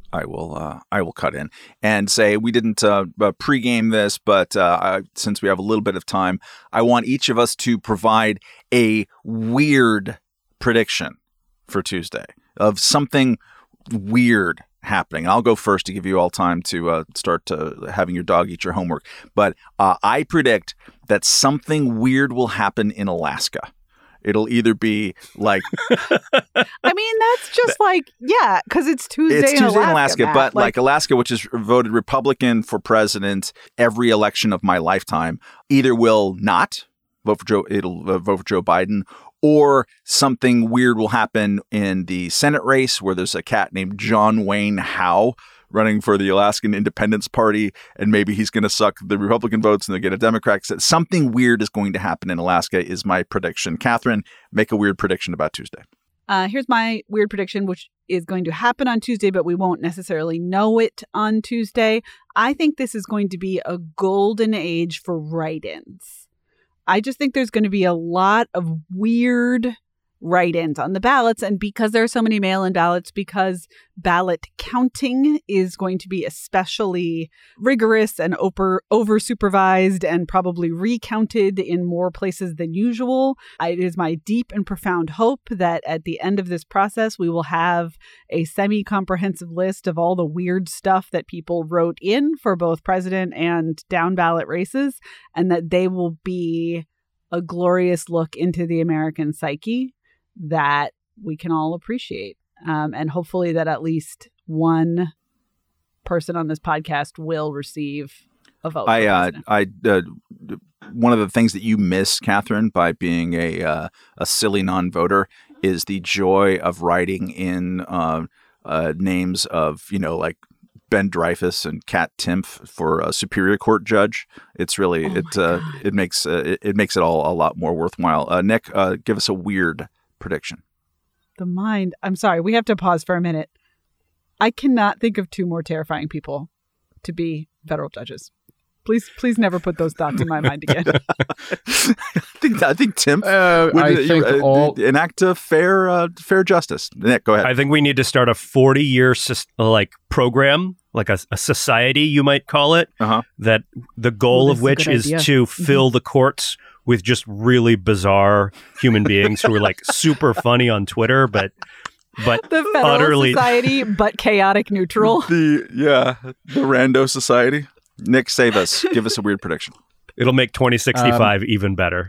I will uh, I will cut in and say we didn't uh, uh, pregame this, but uh, I, since we have a little bit of time, I want each of us to provide a weird prediction for Tuesday of something weird happening. I'll go first to give you all time to uh, start uh, having your dog eat your homework. But uh, I predict that something weird will happen in Alaska. It'll either be like... I mean, that's just like, yeah, because it's Tuesday it's in Tuesday Alaska, in Alaska, Matt. but like, like Alaska, which has voted Republican for president every election of my lifetime, either will not vote for Joe, it'll uh, vote for Joe Biden, or something weird will happen in the Senate race where there's a cat named John Wayne Howe running for the Alaskan Independence Party, and maybe he's going to suck the Republican votes and they'll get a Democrat. Something weird is going to happen in Alaska is my prediction. Catherine, make a weird prediction about Tuesday. Uh, here's my weird prediction, which is going to happen on Tuesday, but we won't necessarily know it on Tuesday. I think this is going to be a golden age for write-ins. I just think there's going to be a lot of weird write-ins on the ballots. And because there are so many mail-in ballots, because ballot counting is going to be especially rigorous and over, over-supervised and probably recounted in more places than usual, it is my deep and profound hope that at the end of this process, we will have a semi-comprehensive list of all the weird stuff that people wrote in for both president and down-ballot races, and that they will be a glorious look into the American psyche that we can all appreciate. Um, and hopefully that at least one person on this podcast will receive a vote. I, uh, I, uh, one of the things that you miss, Catherine, by being a uh, a silly non-voter is the joy of writing in uh, uh, names of, you know, like Ben Dreyfuss and Kat Timpf for a Superior Court judge. It's really, oh it uh, it makes uh, it, it makes it all a lot more worthwhile. Uh, Nick, uh, give us a weird prediction. The mind. I'm sorry. We have to pause for a minute. I cannot think of two more terrifying people to be federal judges. Please, please never put those thoughts in my mind again. I think I think Tim uh, would I think uh, all... enact a fair uh, fair justice. Nick, go ahead. I think we need to start a forty-year like program, like a, a society, you might call it, uh-huh. that the goal oh, of which is idea. to fill mm-hmm. the courts with just really bizarre human beings who are like super funny on Twitter, but but the Federal utterly Society, but chaotic neutral. The yeah, the Rando Society. Nick, save us. Give us a weird prediction. It'll make twenty sixty-five um, even better.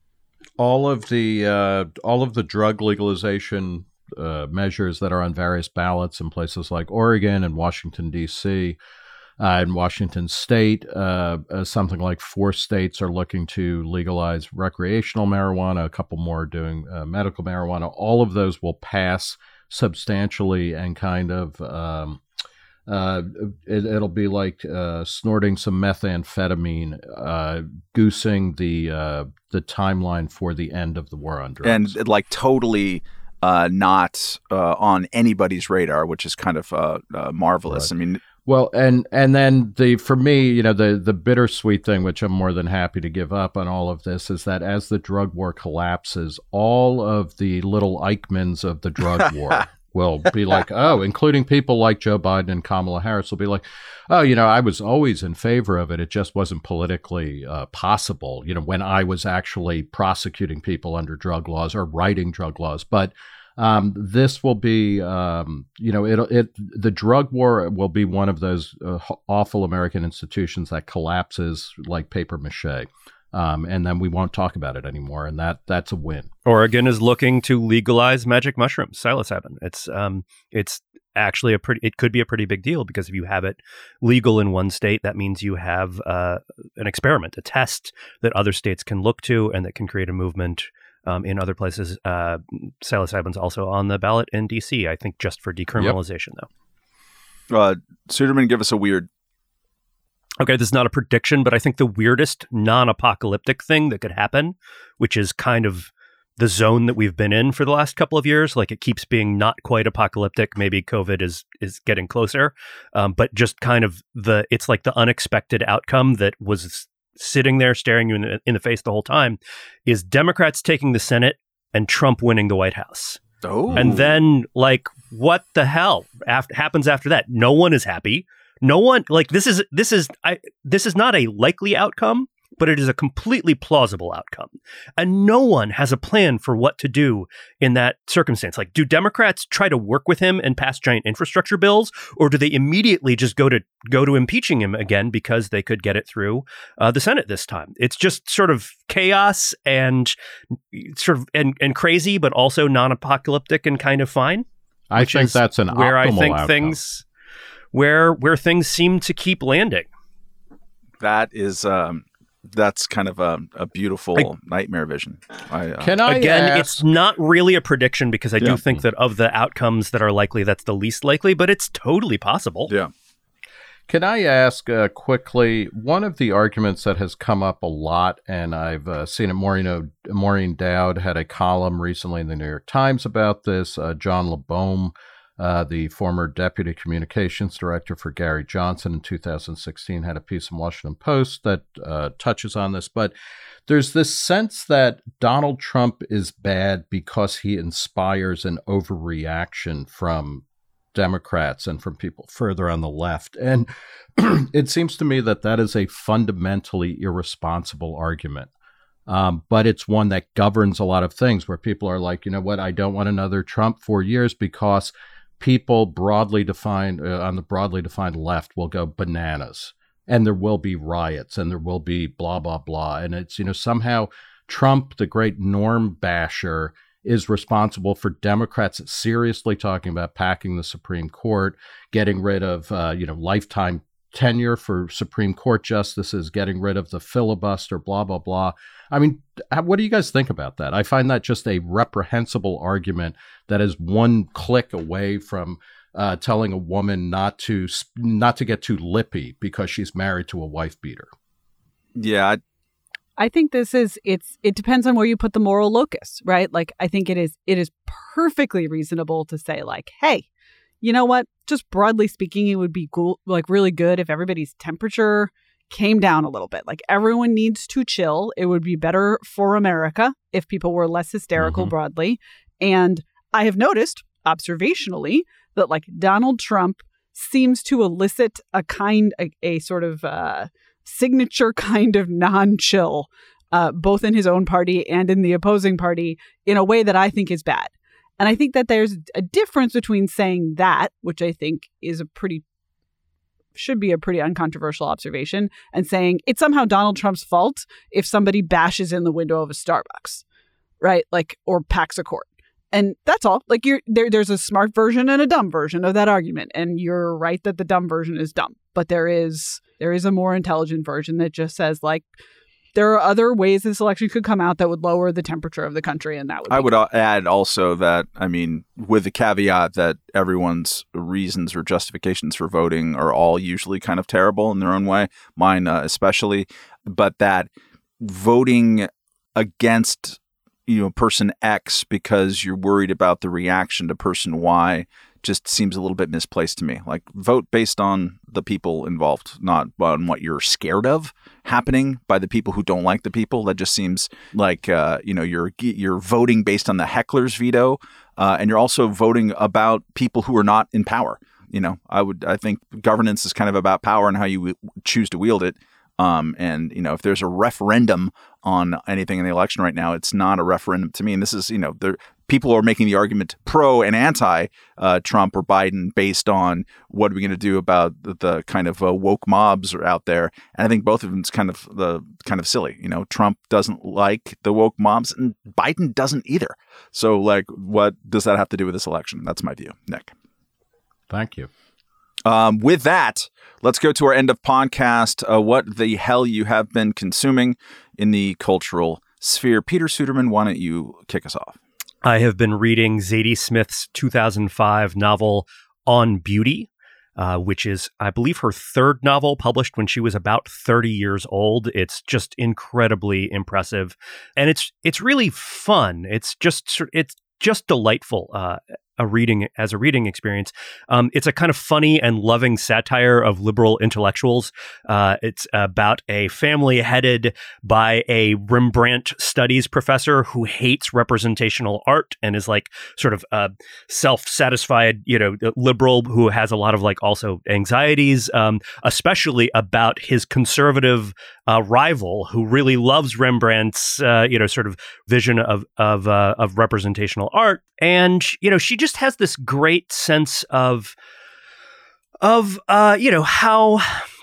All of the uh, all of the drug legalization uh, measures that are on various ballots in places like Oregon and Washington, D C, uh, and Washington State, uh, uh, something like four states are looking to legalize recreational marijuana. A couple more are doing uh, medical marijuana. All of those will pass substantially and kind of um, uh, it, it'll be like uh, snorting some methamphetamine, uh, goosing the uh, the timeline for the end of the war on drugs. And like totally uh, not uh, on anybody's radar, which is kind of uh, uh, marvelous. Right. I mean, well, and and then the for me, you know, the the bittersweet thing, which I'm more than happy to give up on all of this, is that as the drug war collapses, all of the little Eichmanns of the drug war will be like, oh, including people like Joe Biden and Kamala Harris will be like, oh, you know, I was always in favor of it. It just wasn't politically uh, possible, you know, when I was actually prosecuting people under drug laws or writing drug laws. But um, this will be, um, you know, it it the drug war will be one of those uh, awful American institutions that collapses like paper mache. Um, and then we won't talk about it anymore, and that that's a win. Oregon is looking to legalize magic mushrooms, psilocybin. It's um, it's actually a pretty. It could be a pretty big deal because if you have it legal in one state, that means you have uh, an experiment, a test that other states can look to, and that can create a movement um, in other places. Uh, psilocybin's also on the ballot in D C, I think, just for decriminalization, yep. though. Uh, Suderman, give us a weird. Okay, this is not a prediction, but I think the weirdest non-apocalyptic thing that could happen, which is kind of the zone that we've been in for the last couple of years, like it keeps being not quite apocalyptic. Maybe COVID is is getting closer, um, but just kind of the it's like the unexpected outcome that was sitting there staring you in the, in the face the whole time is Democrats taking the Senate and Trump winning the White House. Oh. And then, like, what the hell after, happens after that? No one is happy. No one, like, this is, this is, I, this is not a likely outcome, but it is a completely plausible outcome. And no one has a plan for what to do in that circumstance. Like, do Democrats try to work with him and pass giant infrastructure bills, or do they immediately just go to go to impeaching him again because they could get it through uh, the Senate this time? It's just sort of chaos and sort of and, and crazy, but also non-apocalyptic and kind of fine. I think that's an where I optimal think outcome. things where where things seem to keep landing. That is. Um... That's kind of a, a beautiful I, nightmare vision. I, uh, Can I Again, ask, it's not really a prediction because I yeah. do think that of the outcomes that are likely, that's the least likely, but it's totally possible. Yeah. Can I ask uh, quickly, one of the arguments that has come up a lot, and I've uh, seen it, Maureen, o- Maureen Dowd had a column recently in the New York Times about this, uh, John LeBaume, Uh, the former deputy communications director for Gary Johnson in two thousand sixteen, had a piece in Washington Post that uh, touches on this. But there's this sense that Donald Trump is bad because he inspires an overreaction from Democrats and from people further on the left. And it seems to me that that is a fundamentally irresponsible argument. Um, but it's one that governs a lot of things where people are like, you know what, I don't want another Trump for years because people broadly defined uh, on the broadly defined left will go bananas, and there will be riots, and there will be blah, blah, blah. And it's, you know, somehow Trump, the great norm basher, is responsible for Democrats seriously talking about packing the Supreme Court, getting rid of, uh, you know, lifetime tenure for Supreme Court justices, getting rid of the filibuster, blah, blah, blah. I mean, what do you guys think about that? I find that just a reprehensible argument that is one click away from uh, telling a woman not to not to get too lippy because she's married to a wife beater. Yeah. I, I think this is, it's, it depends on where you put the moral locus, right? Like, I think it is, it is perfectly reasonable to say like, hey, you know what? Just broadly speaking, it would be cool, like really good if everybody's temperature came down a little bit. Like, everyone needs to chill. It would be better for America if people were less hysterical mm-hmm. broadly. And I have noticed observationally that like Donald Trump seems to elicit a kind, a, a sort of uh, signature kind of non-chill, uh, both in his own party and in the opposing party, in a way that I think is bad. And I think that there's a difference between saying that, which I think is a pretty, should be a pretty uncontroversial observation, and saying it's somehow Donald Trump's fault if somebody bashes in the window of a Starbucks, right? Like, or packs a court. And that's all. Like, you're there, there's a smart version and a dumb version of that argument. And you're right that the dumb version is dumb. But there is, there is a more intelligent version that just says, like, there are other ways this election could come out that would lower the temperature of the country, and that would be I would good. add also that, I mean, with the caveat that everyone's reasons or justifications for voting are all usually kind of terrible in their own way, mine uh, especially, but that voting against, you know, person X because you're worried about the reaction to person Y just seems a little bit misplaced to me. Like, vote based on the people involved, not on what you're scared of happening by the people who don't like the people. That just seems like, uh, you know, you're you're voting based on the heckler's veto, uh, and you're also voting about people who are not in power. You know, I would I think governance is kind of about power and how you w- choose to wield it. Um, and, you know, if there's a referendum on anything in the election right now, it's not a referendum to me. And this is, you know, there, people are making the argument pro and anti uh, Trump or Biden based on what are we going to do about the, the kind of uh, woke mobs are out there. And I think both of them is kind of the kind of silly. You know, Trump doesn't like the woke mobs and Biden doesn't either. So, like, what does that have to do with this election? That's my view. Nick. Thank you. Um, with that, let's go to our end of podcast. Uh, what the hell you have been consuming in the cultural sphere. Peter Suderman, why don't you kick us off? I have been reading Zadie Smith's two thousand five novel On Beauty, uh, which is, I believe, her third novel published when she was about thirty years old. It's just incredibly impressive. And it's it's really fun. It's just it's just delightful. Uh, a reading as a reading experience. Um, it's a kind of funny and loving satire of liberal intellectuals. Uh, it's about a family headed by a Rembrandt studies professor who hates representational art and is like sort of a self-satisfied, you know, liberal who has a lot of like also anxieties, um, especially about his conservative uh, rival who really loves Rembrandt's, uh, you know, sort of vision of of uh, of representational art. And, you know, she just has this great sense of, of, uh, you know, how,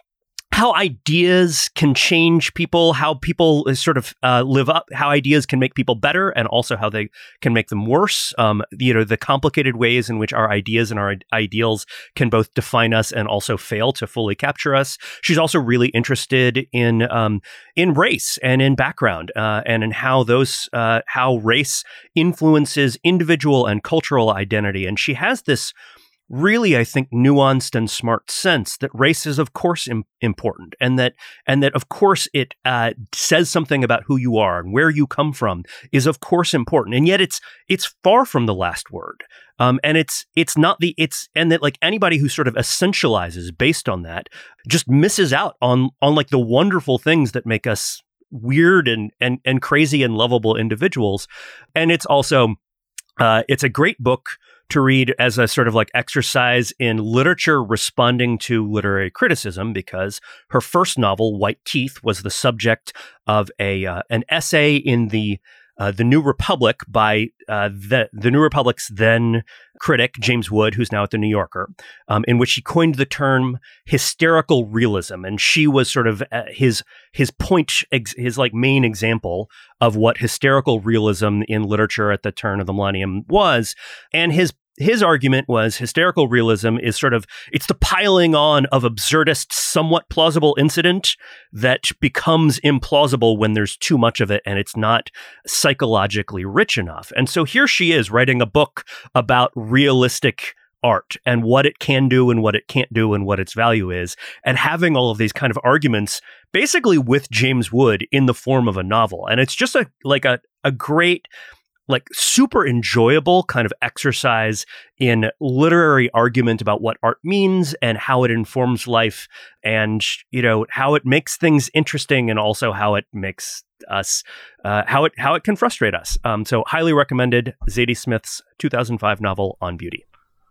how ideas can change people, how people sort of uh, live up, how ideas can make people better, and also how they can make them worse. Um, you know, the complicated ways in which our ideas and our ideals can both define us and also fail to fully capture us. She's also really interested in um, in race and in background, uh, and in how those uh, how race influences individual and cultural identity. And she has this really, I think, nuanced and smart sense that race is, of course, im- important, and that, and that, of course, it uh, says something about who you are and where you come from is, of course, important, and yet it's it's far from the last word, um, and it's it's not the it's and that like anybody who sort of essentializes based on that just misses out on on like the wonderful things that make us weird and and and crazy and lovable individuals, and it's also uh, it's a great book to read as a sort of like exercise in literature responding to literary criticism, because her first novel, White Teeth, was the subject of a uh, an essay in the uh, the New Republic by uh, the the New Republic's then critic James Wood, who's now at the New Yorker, um, in which he coined the term hysterical realism, and she was sort of uh, his his point, ex- his like main example of what hysterical realism in literature at the turn of the millennium was, and his. His argument was hysterical realism is sort of, it's the piling on of absurdist, somewhat plausible incident that becomes implausible when there's too much of it and it's not psychologically rich enough. And so here she is writing a book about realistic art and what it can do and what it can't do and what its value is, and having all of these kind of arguments basically with James Wood in the form of a novel. And it's just a like a, a great, like super enjoyable kind of exercise in literary argument about what art means and how it informs life, and, you know, how it makes things interesting, and also how it makes us, uh, how it how it can frustrate us. Um, so highly recommended, Zadie Smith's two thousand five novel On Beauty.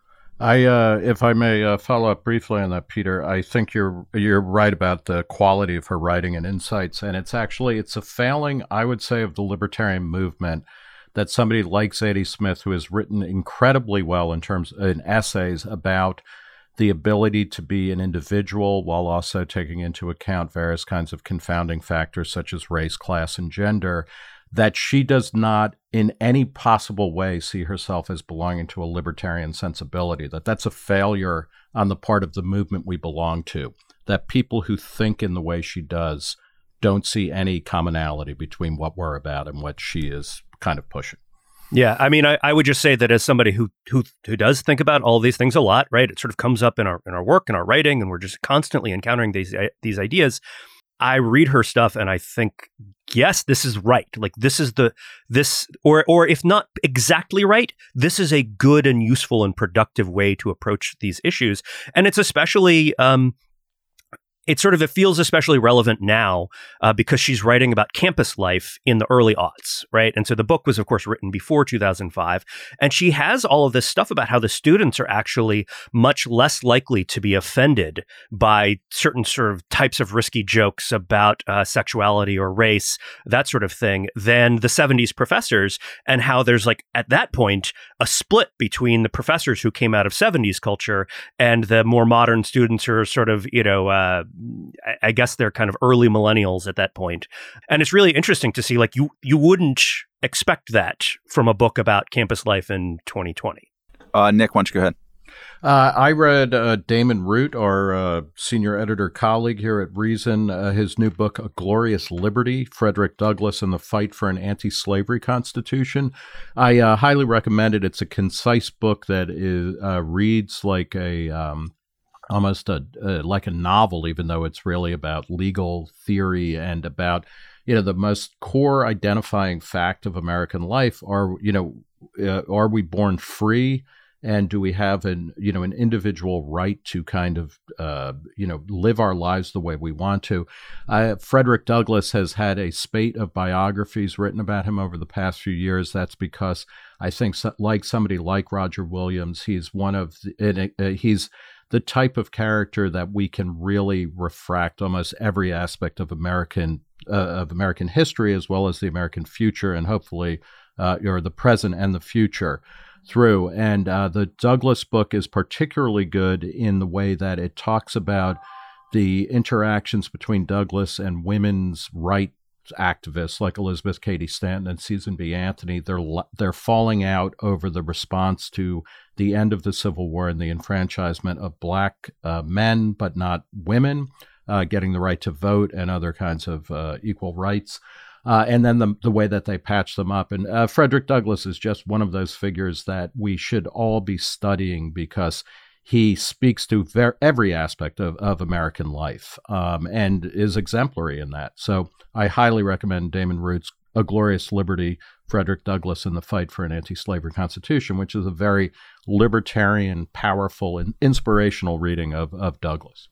I, uh, if I may uh, follow up briefly on that, Peter, I think you're you're right about the quality of her writing and insights, and it's actually it's a failing, I would say, of the libertarian movement that somebody like Zadie Smith, who has written incredibly well in terms in essays about the ability to be an individual while also taking into account various kinds of confounding factors such as race, class, and gender, that she does not in any possible way see herself as belonging to a libertarian sensibility, that that's a failure on the part of the movement we belong to, that people who think in the way she does don't see any commonality between what we're about and what she is kind of pushing. Yeah, I mean, I, I would just say that as somebody who who who does think about all these things a lot, right? It sort of comes up in our in our work and our writing, and we're just constantly encountering these these ideas. I read her stuff and I think, yes, this is right. Like this is the this or or if not exactly right, this is a good and useful and productive way to approach these issues. And it's especially um It sort of, it feels especially relevant now uh, because she's writing about campus life in the early aughts, right? And so the book was, of course, written before two thousand five. And she has all of this stuff about how the students are actually much less likely to be offended by certain sort of types of risky jokes about uh, sexuality or race, that sort of thing, than the seventies professors, and how there's like, at that point, a split between the professors who came out of seventies culture and the more modern students who are sort of, you know, uh, I guess they're kind of early millennials at that point. And it's really interesting to see, like, you you wouldn't expect that from a book about campus life in twenty twenty. Uh, Nick, why don't you go ahead? Uh, I read uh, Damon Root, our uh, senior editor colleague here at Reason, uh, his new book, A Glorious Liberty, Frederick Douglass and the Fight for an Anti-Slavery Constitution. I uh, highly recommend it. It's a concise book that is uh, reads like a... Um, almost a uh, like a novel, even though it's really about legal theory and about, you know, the most core identifying fact of American life. Are, you know, uh, are we born free And do we have an, you know, an individual right to kind of, uh, you know, live our lives the way we want to? Uh, Frederick Douglass has had a spate of biographies written about him over the past few years. That's because I think, so, like somebody like Roger Williams, he's one of the, uh, he's the type of character that we can really refract almost every aspect of American uh, of American history, as well as the American future, and hopefully, uh, or the present and the future through. And uh, the Douglass book is particularly good in the way that it talks about the interactions between Douglass and women's rights activists like Elizabeth Cady Stanton and Susan B. Anthony. They're they're falling out over the response to the end of the Civil War and the enfranchisement of black uh, men, but not women, uh, getting the right to vote and other kinds of uh, equal rights. Uh, and then the the way that they patch them up. And uh, Frederick Douglass is just one of those figures that we should all be studying because he speaks to ver- every aspect of, of American life um, and is exemplary in that. So I highly recommend Damon Root's A Glorious Liberty, Frederick Douglass and the Fight for an Anti-Slavery Constitution, which is a very libertarian, powerful, and inspirational reading of, of Douglass.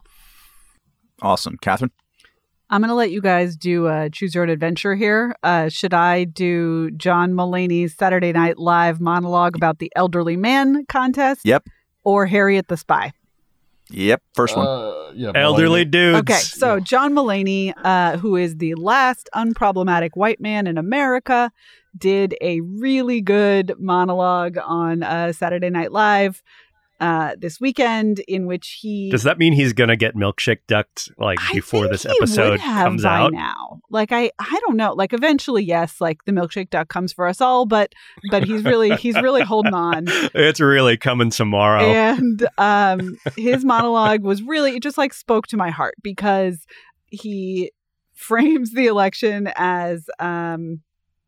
Awesome. Catherine? I'm going to let you guys do a Choose Your Own Adventure here. Uh, should I do John Mulaney's Saturday Night Live monologue about the Elderly Man contest? Yep. Or Harriet the Spy? Yep. First one. Uh, yeah, Elderly Mulaney. dudes. Okay, so John Mulaney, uh, who is the last unproblematic white man in America, did a really good monologue on uh, Saturday Night Live uh, this weekend, in which he Does that mean he's gonna get milkshake ducked like I before think this he episode would have comes by out? now. Like I, I don't know. Like eventually, yes. Like the milkshake duck comes for us all, but but he's really he's really holding on. It's really coming tomorrow. And um, his monologue was really, it just like spoke to my heart because he frames the election as um,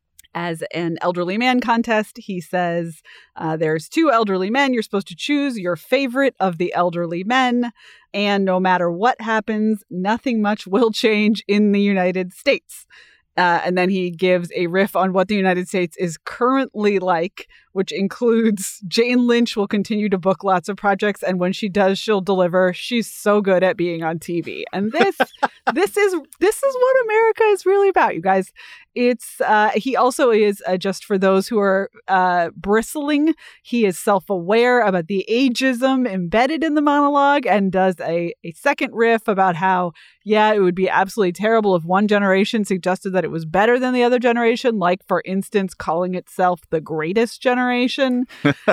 as an elderly man contest. He says uh, there's two elderly men. You're supposed to choose your favorite of the elderly men. And no matter what happens, nothing much will change in the United States. Uh, and then he gives a riff on what the United States is currently like, which includes Jane Lynch will continue to book lots of projects. And when she does, she'll deliver. She's so good at being on T V. And this, this is, this is what America is really about, you guys. It's, uh, he also is, uh, just for those who are uh, bristling, he is self-aware about the ageism embedded in the monologue and does a, a second riff about how, yeah, it would be absolutely terrible if one generation suggested that it was better than the other generation, like, for instance, calling itself the greatest generation.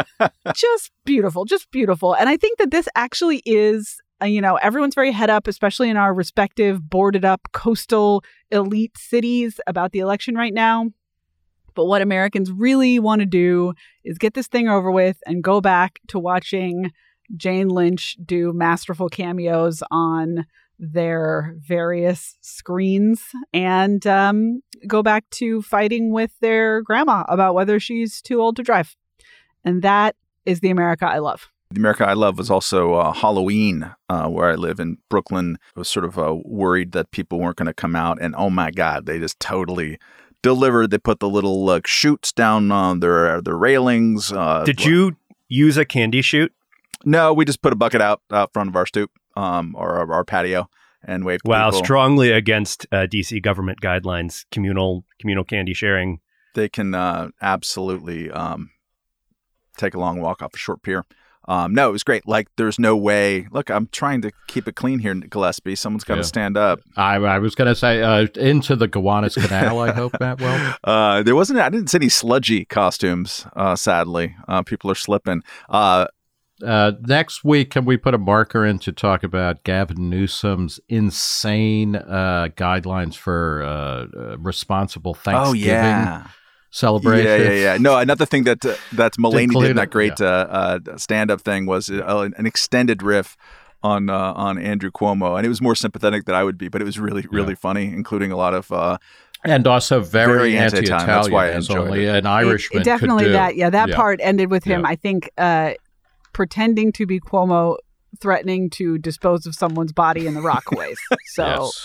Just beautiful, just beautiful. And I think that this actually is, uh, you know, everyone's very head up, especially in our respective boarded up coastal elite cities about the election right now. But what Americans really want to do is get this thing over with and go back to watching Jane Lynch do masterful cameos on their various screens and um, go back to fighting with their grandma about whether she's too old to drive. And that is the America I love. The America I Love was also uh, Halloween, uh, where I live in Brooklyn. I was sort of uh, worried that people weren't going to come out. And oh my God, they just totally delivered. They put the little like shoots down on their, their railings. Uh, Did you use a candy chute? No, we just put a bucket out out front of our stoop um, or our, our patio and waved to Wow, people. strongly against uh, D C government guidelines, communal communal candy sharing. They can uh, absolutely um, take a long walk off a short pier. Um, no, it was great. Like, there's no way. Look, I'm trying to keep it clean here, Gillespie. Someone's got to Yeah. stand up. I, I was going to say uh, into the Gowanus Canal, I hope, Matt Well. Uh, there wasn't. I didn't see any sludgy costumes. Uh, sadly, uh, people are slipping. Uh, Uh, next week, can we put a marker in to talk about Gavin Newsom's insane uh, guidelines for uh, uh, responsible Thanksgiving oh yeah, celebration? yeah, yeah, yeah. No, another thing that uh, that Mulaney Include did in that it, great yeah. uh, uh, stand-up thing was uh, an extended riff on uh, on Andrew Cuomo, and it was more sympathetic than I would be, but it was really, really Yeah. funny, including a lot of. Uh, And also very, Very anti-Italian. anti-Italian, That's why I as enjoyed only it. an Irishman It- definitely could do. that. Yeah, that Yeah. part ended with him, Yeah. I think, uh, pretending to be Cuomo threatening to dispose of someone's body in the Rockaways. So Yes.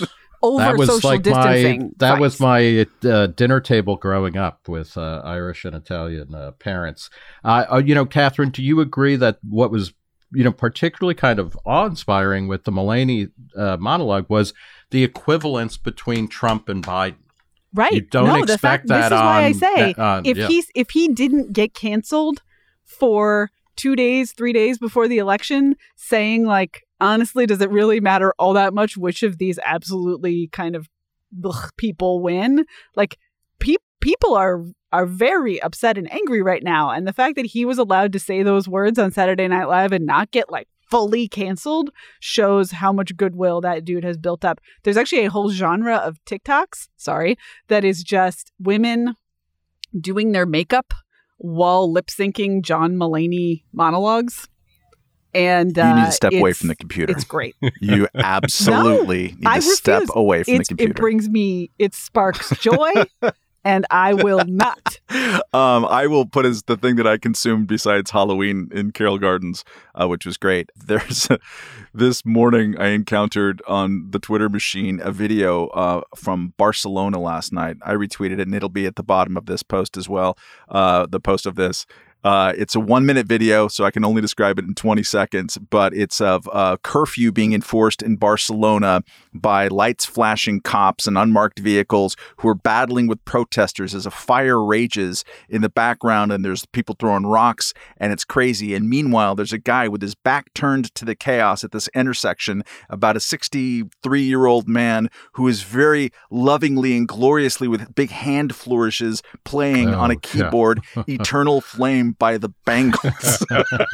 over that was social like distancing. My, that fights. was my uh, dinner table growing up with uh, Irish and Italian uh, parents. Uh, you know, Catherine, do you agree that what was, you know, particularly kind of awe-inspiring with the Mulaney uh, monologue was the equivalence between Trump and Biden? Right. You don't no, expect the fact, that This is on, why I say on, if yeah. he's if he didn't get canceled for two days, three days before the election, saying like, honestly, does it really matter all that much which of these absolutely kind of ugh, people win? Like, pe- people are are very upset and angry right now. And the fact that he was allowed to say those words on Saturday Night Live and not get like fully canceled shows how much goodwill that dude has built up. There's actually a whole genre of TikToks, sorry, that is just women doing their makeup while lip syncing John Mulaney monologues. And uh, you need to step away it's- from the computer. It's great. You absolutely need to I step refuse. away from It's, the computer. it brings me, it sparks joy, and I will not. um, I will put as the thing that I consumed besides Halloween in Carroll Gardens, uh, which was great. There's a, this morning I encountered on the Twitter machine a video uh, from Barcelona last night. I retweeted it, and it'll be at the bottom of this post as well. Uh, the post of this. Uh, it's a one minute video, so I can only describe it in twenty seconds, but it's of uh, curfew being enforced in Barcelona by lights flashing cops and unmarked vehicles who are battling with protesters as a fire rages in the background, and there's people throwing rocks, and it's crazy. And meanwhile, there's a guy with his back turned to the chaos at this intersection, about a sixty-three-year-old man who is very lovingly and gloriously with big hand flourishes playing Oh, on a yeah. keyboard Eternal Flame by the Bangles.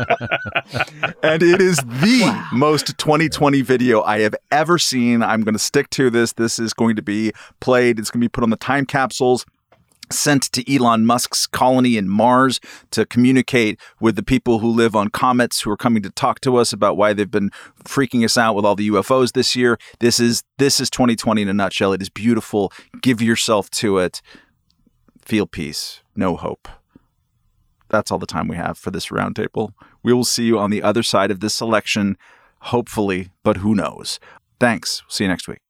And it is the Wow. most twenty twenty video I have ever seen. I'm going to stick to this. This is going to be played. It's going to be put on the time capsules, sent to Elon Musk's colony in Mars to communicate with the people who live on comets who are coming to talk to us about why they've been freaking us out with all the U F Os this year. This is this is twenty twenty in a nutshell. It is beautiful. Give yourself to it. Feel peace. No hope. That's all the time we have for this roundtable. We will see you on the other side of this election, hopefully, but who knows. Thanks. See you next week.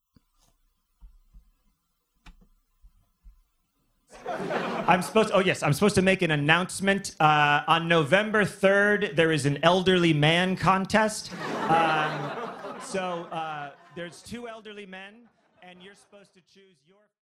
I'm supposed. Oh yes, I'm supposed to make an announcement. Uh, on November third, there is an elderly man contest. Um, so uh, there's two elderly men, and you're supposed to choose your.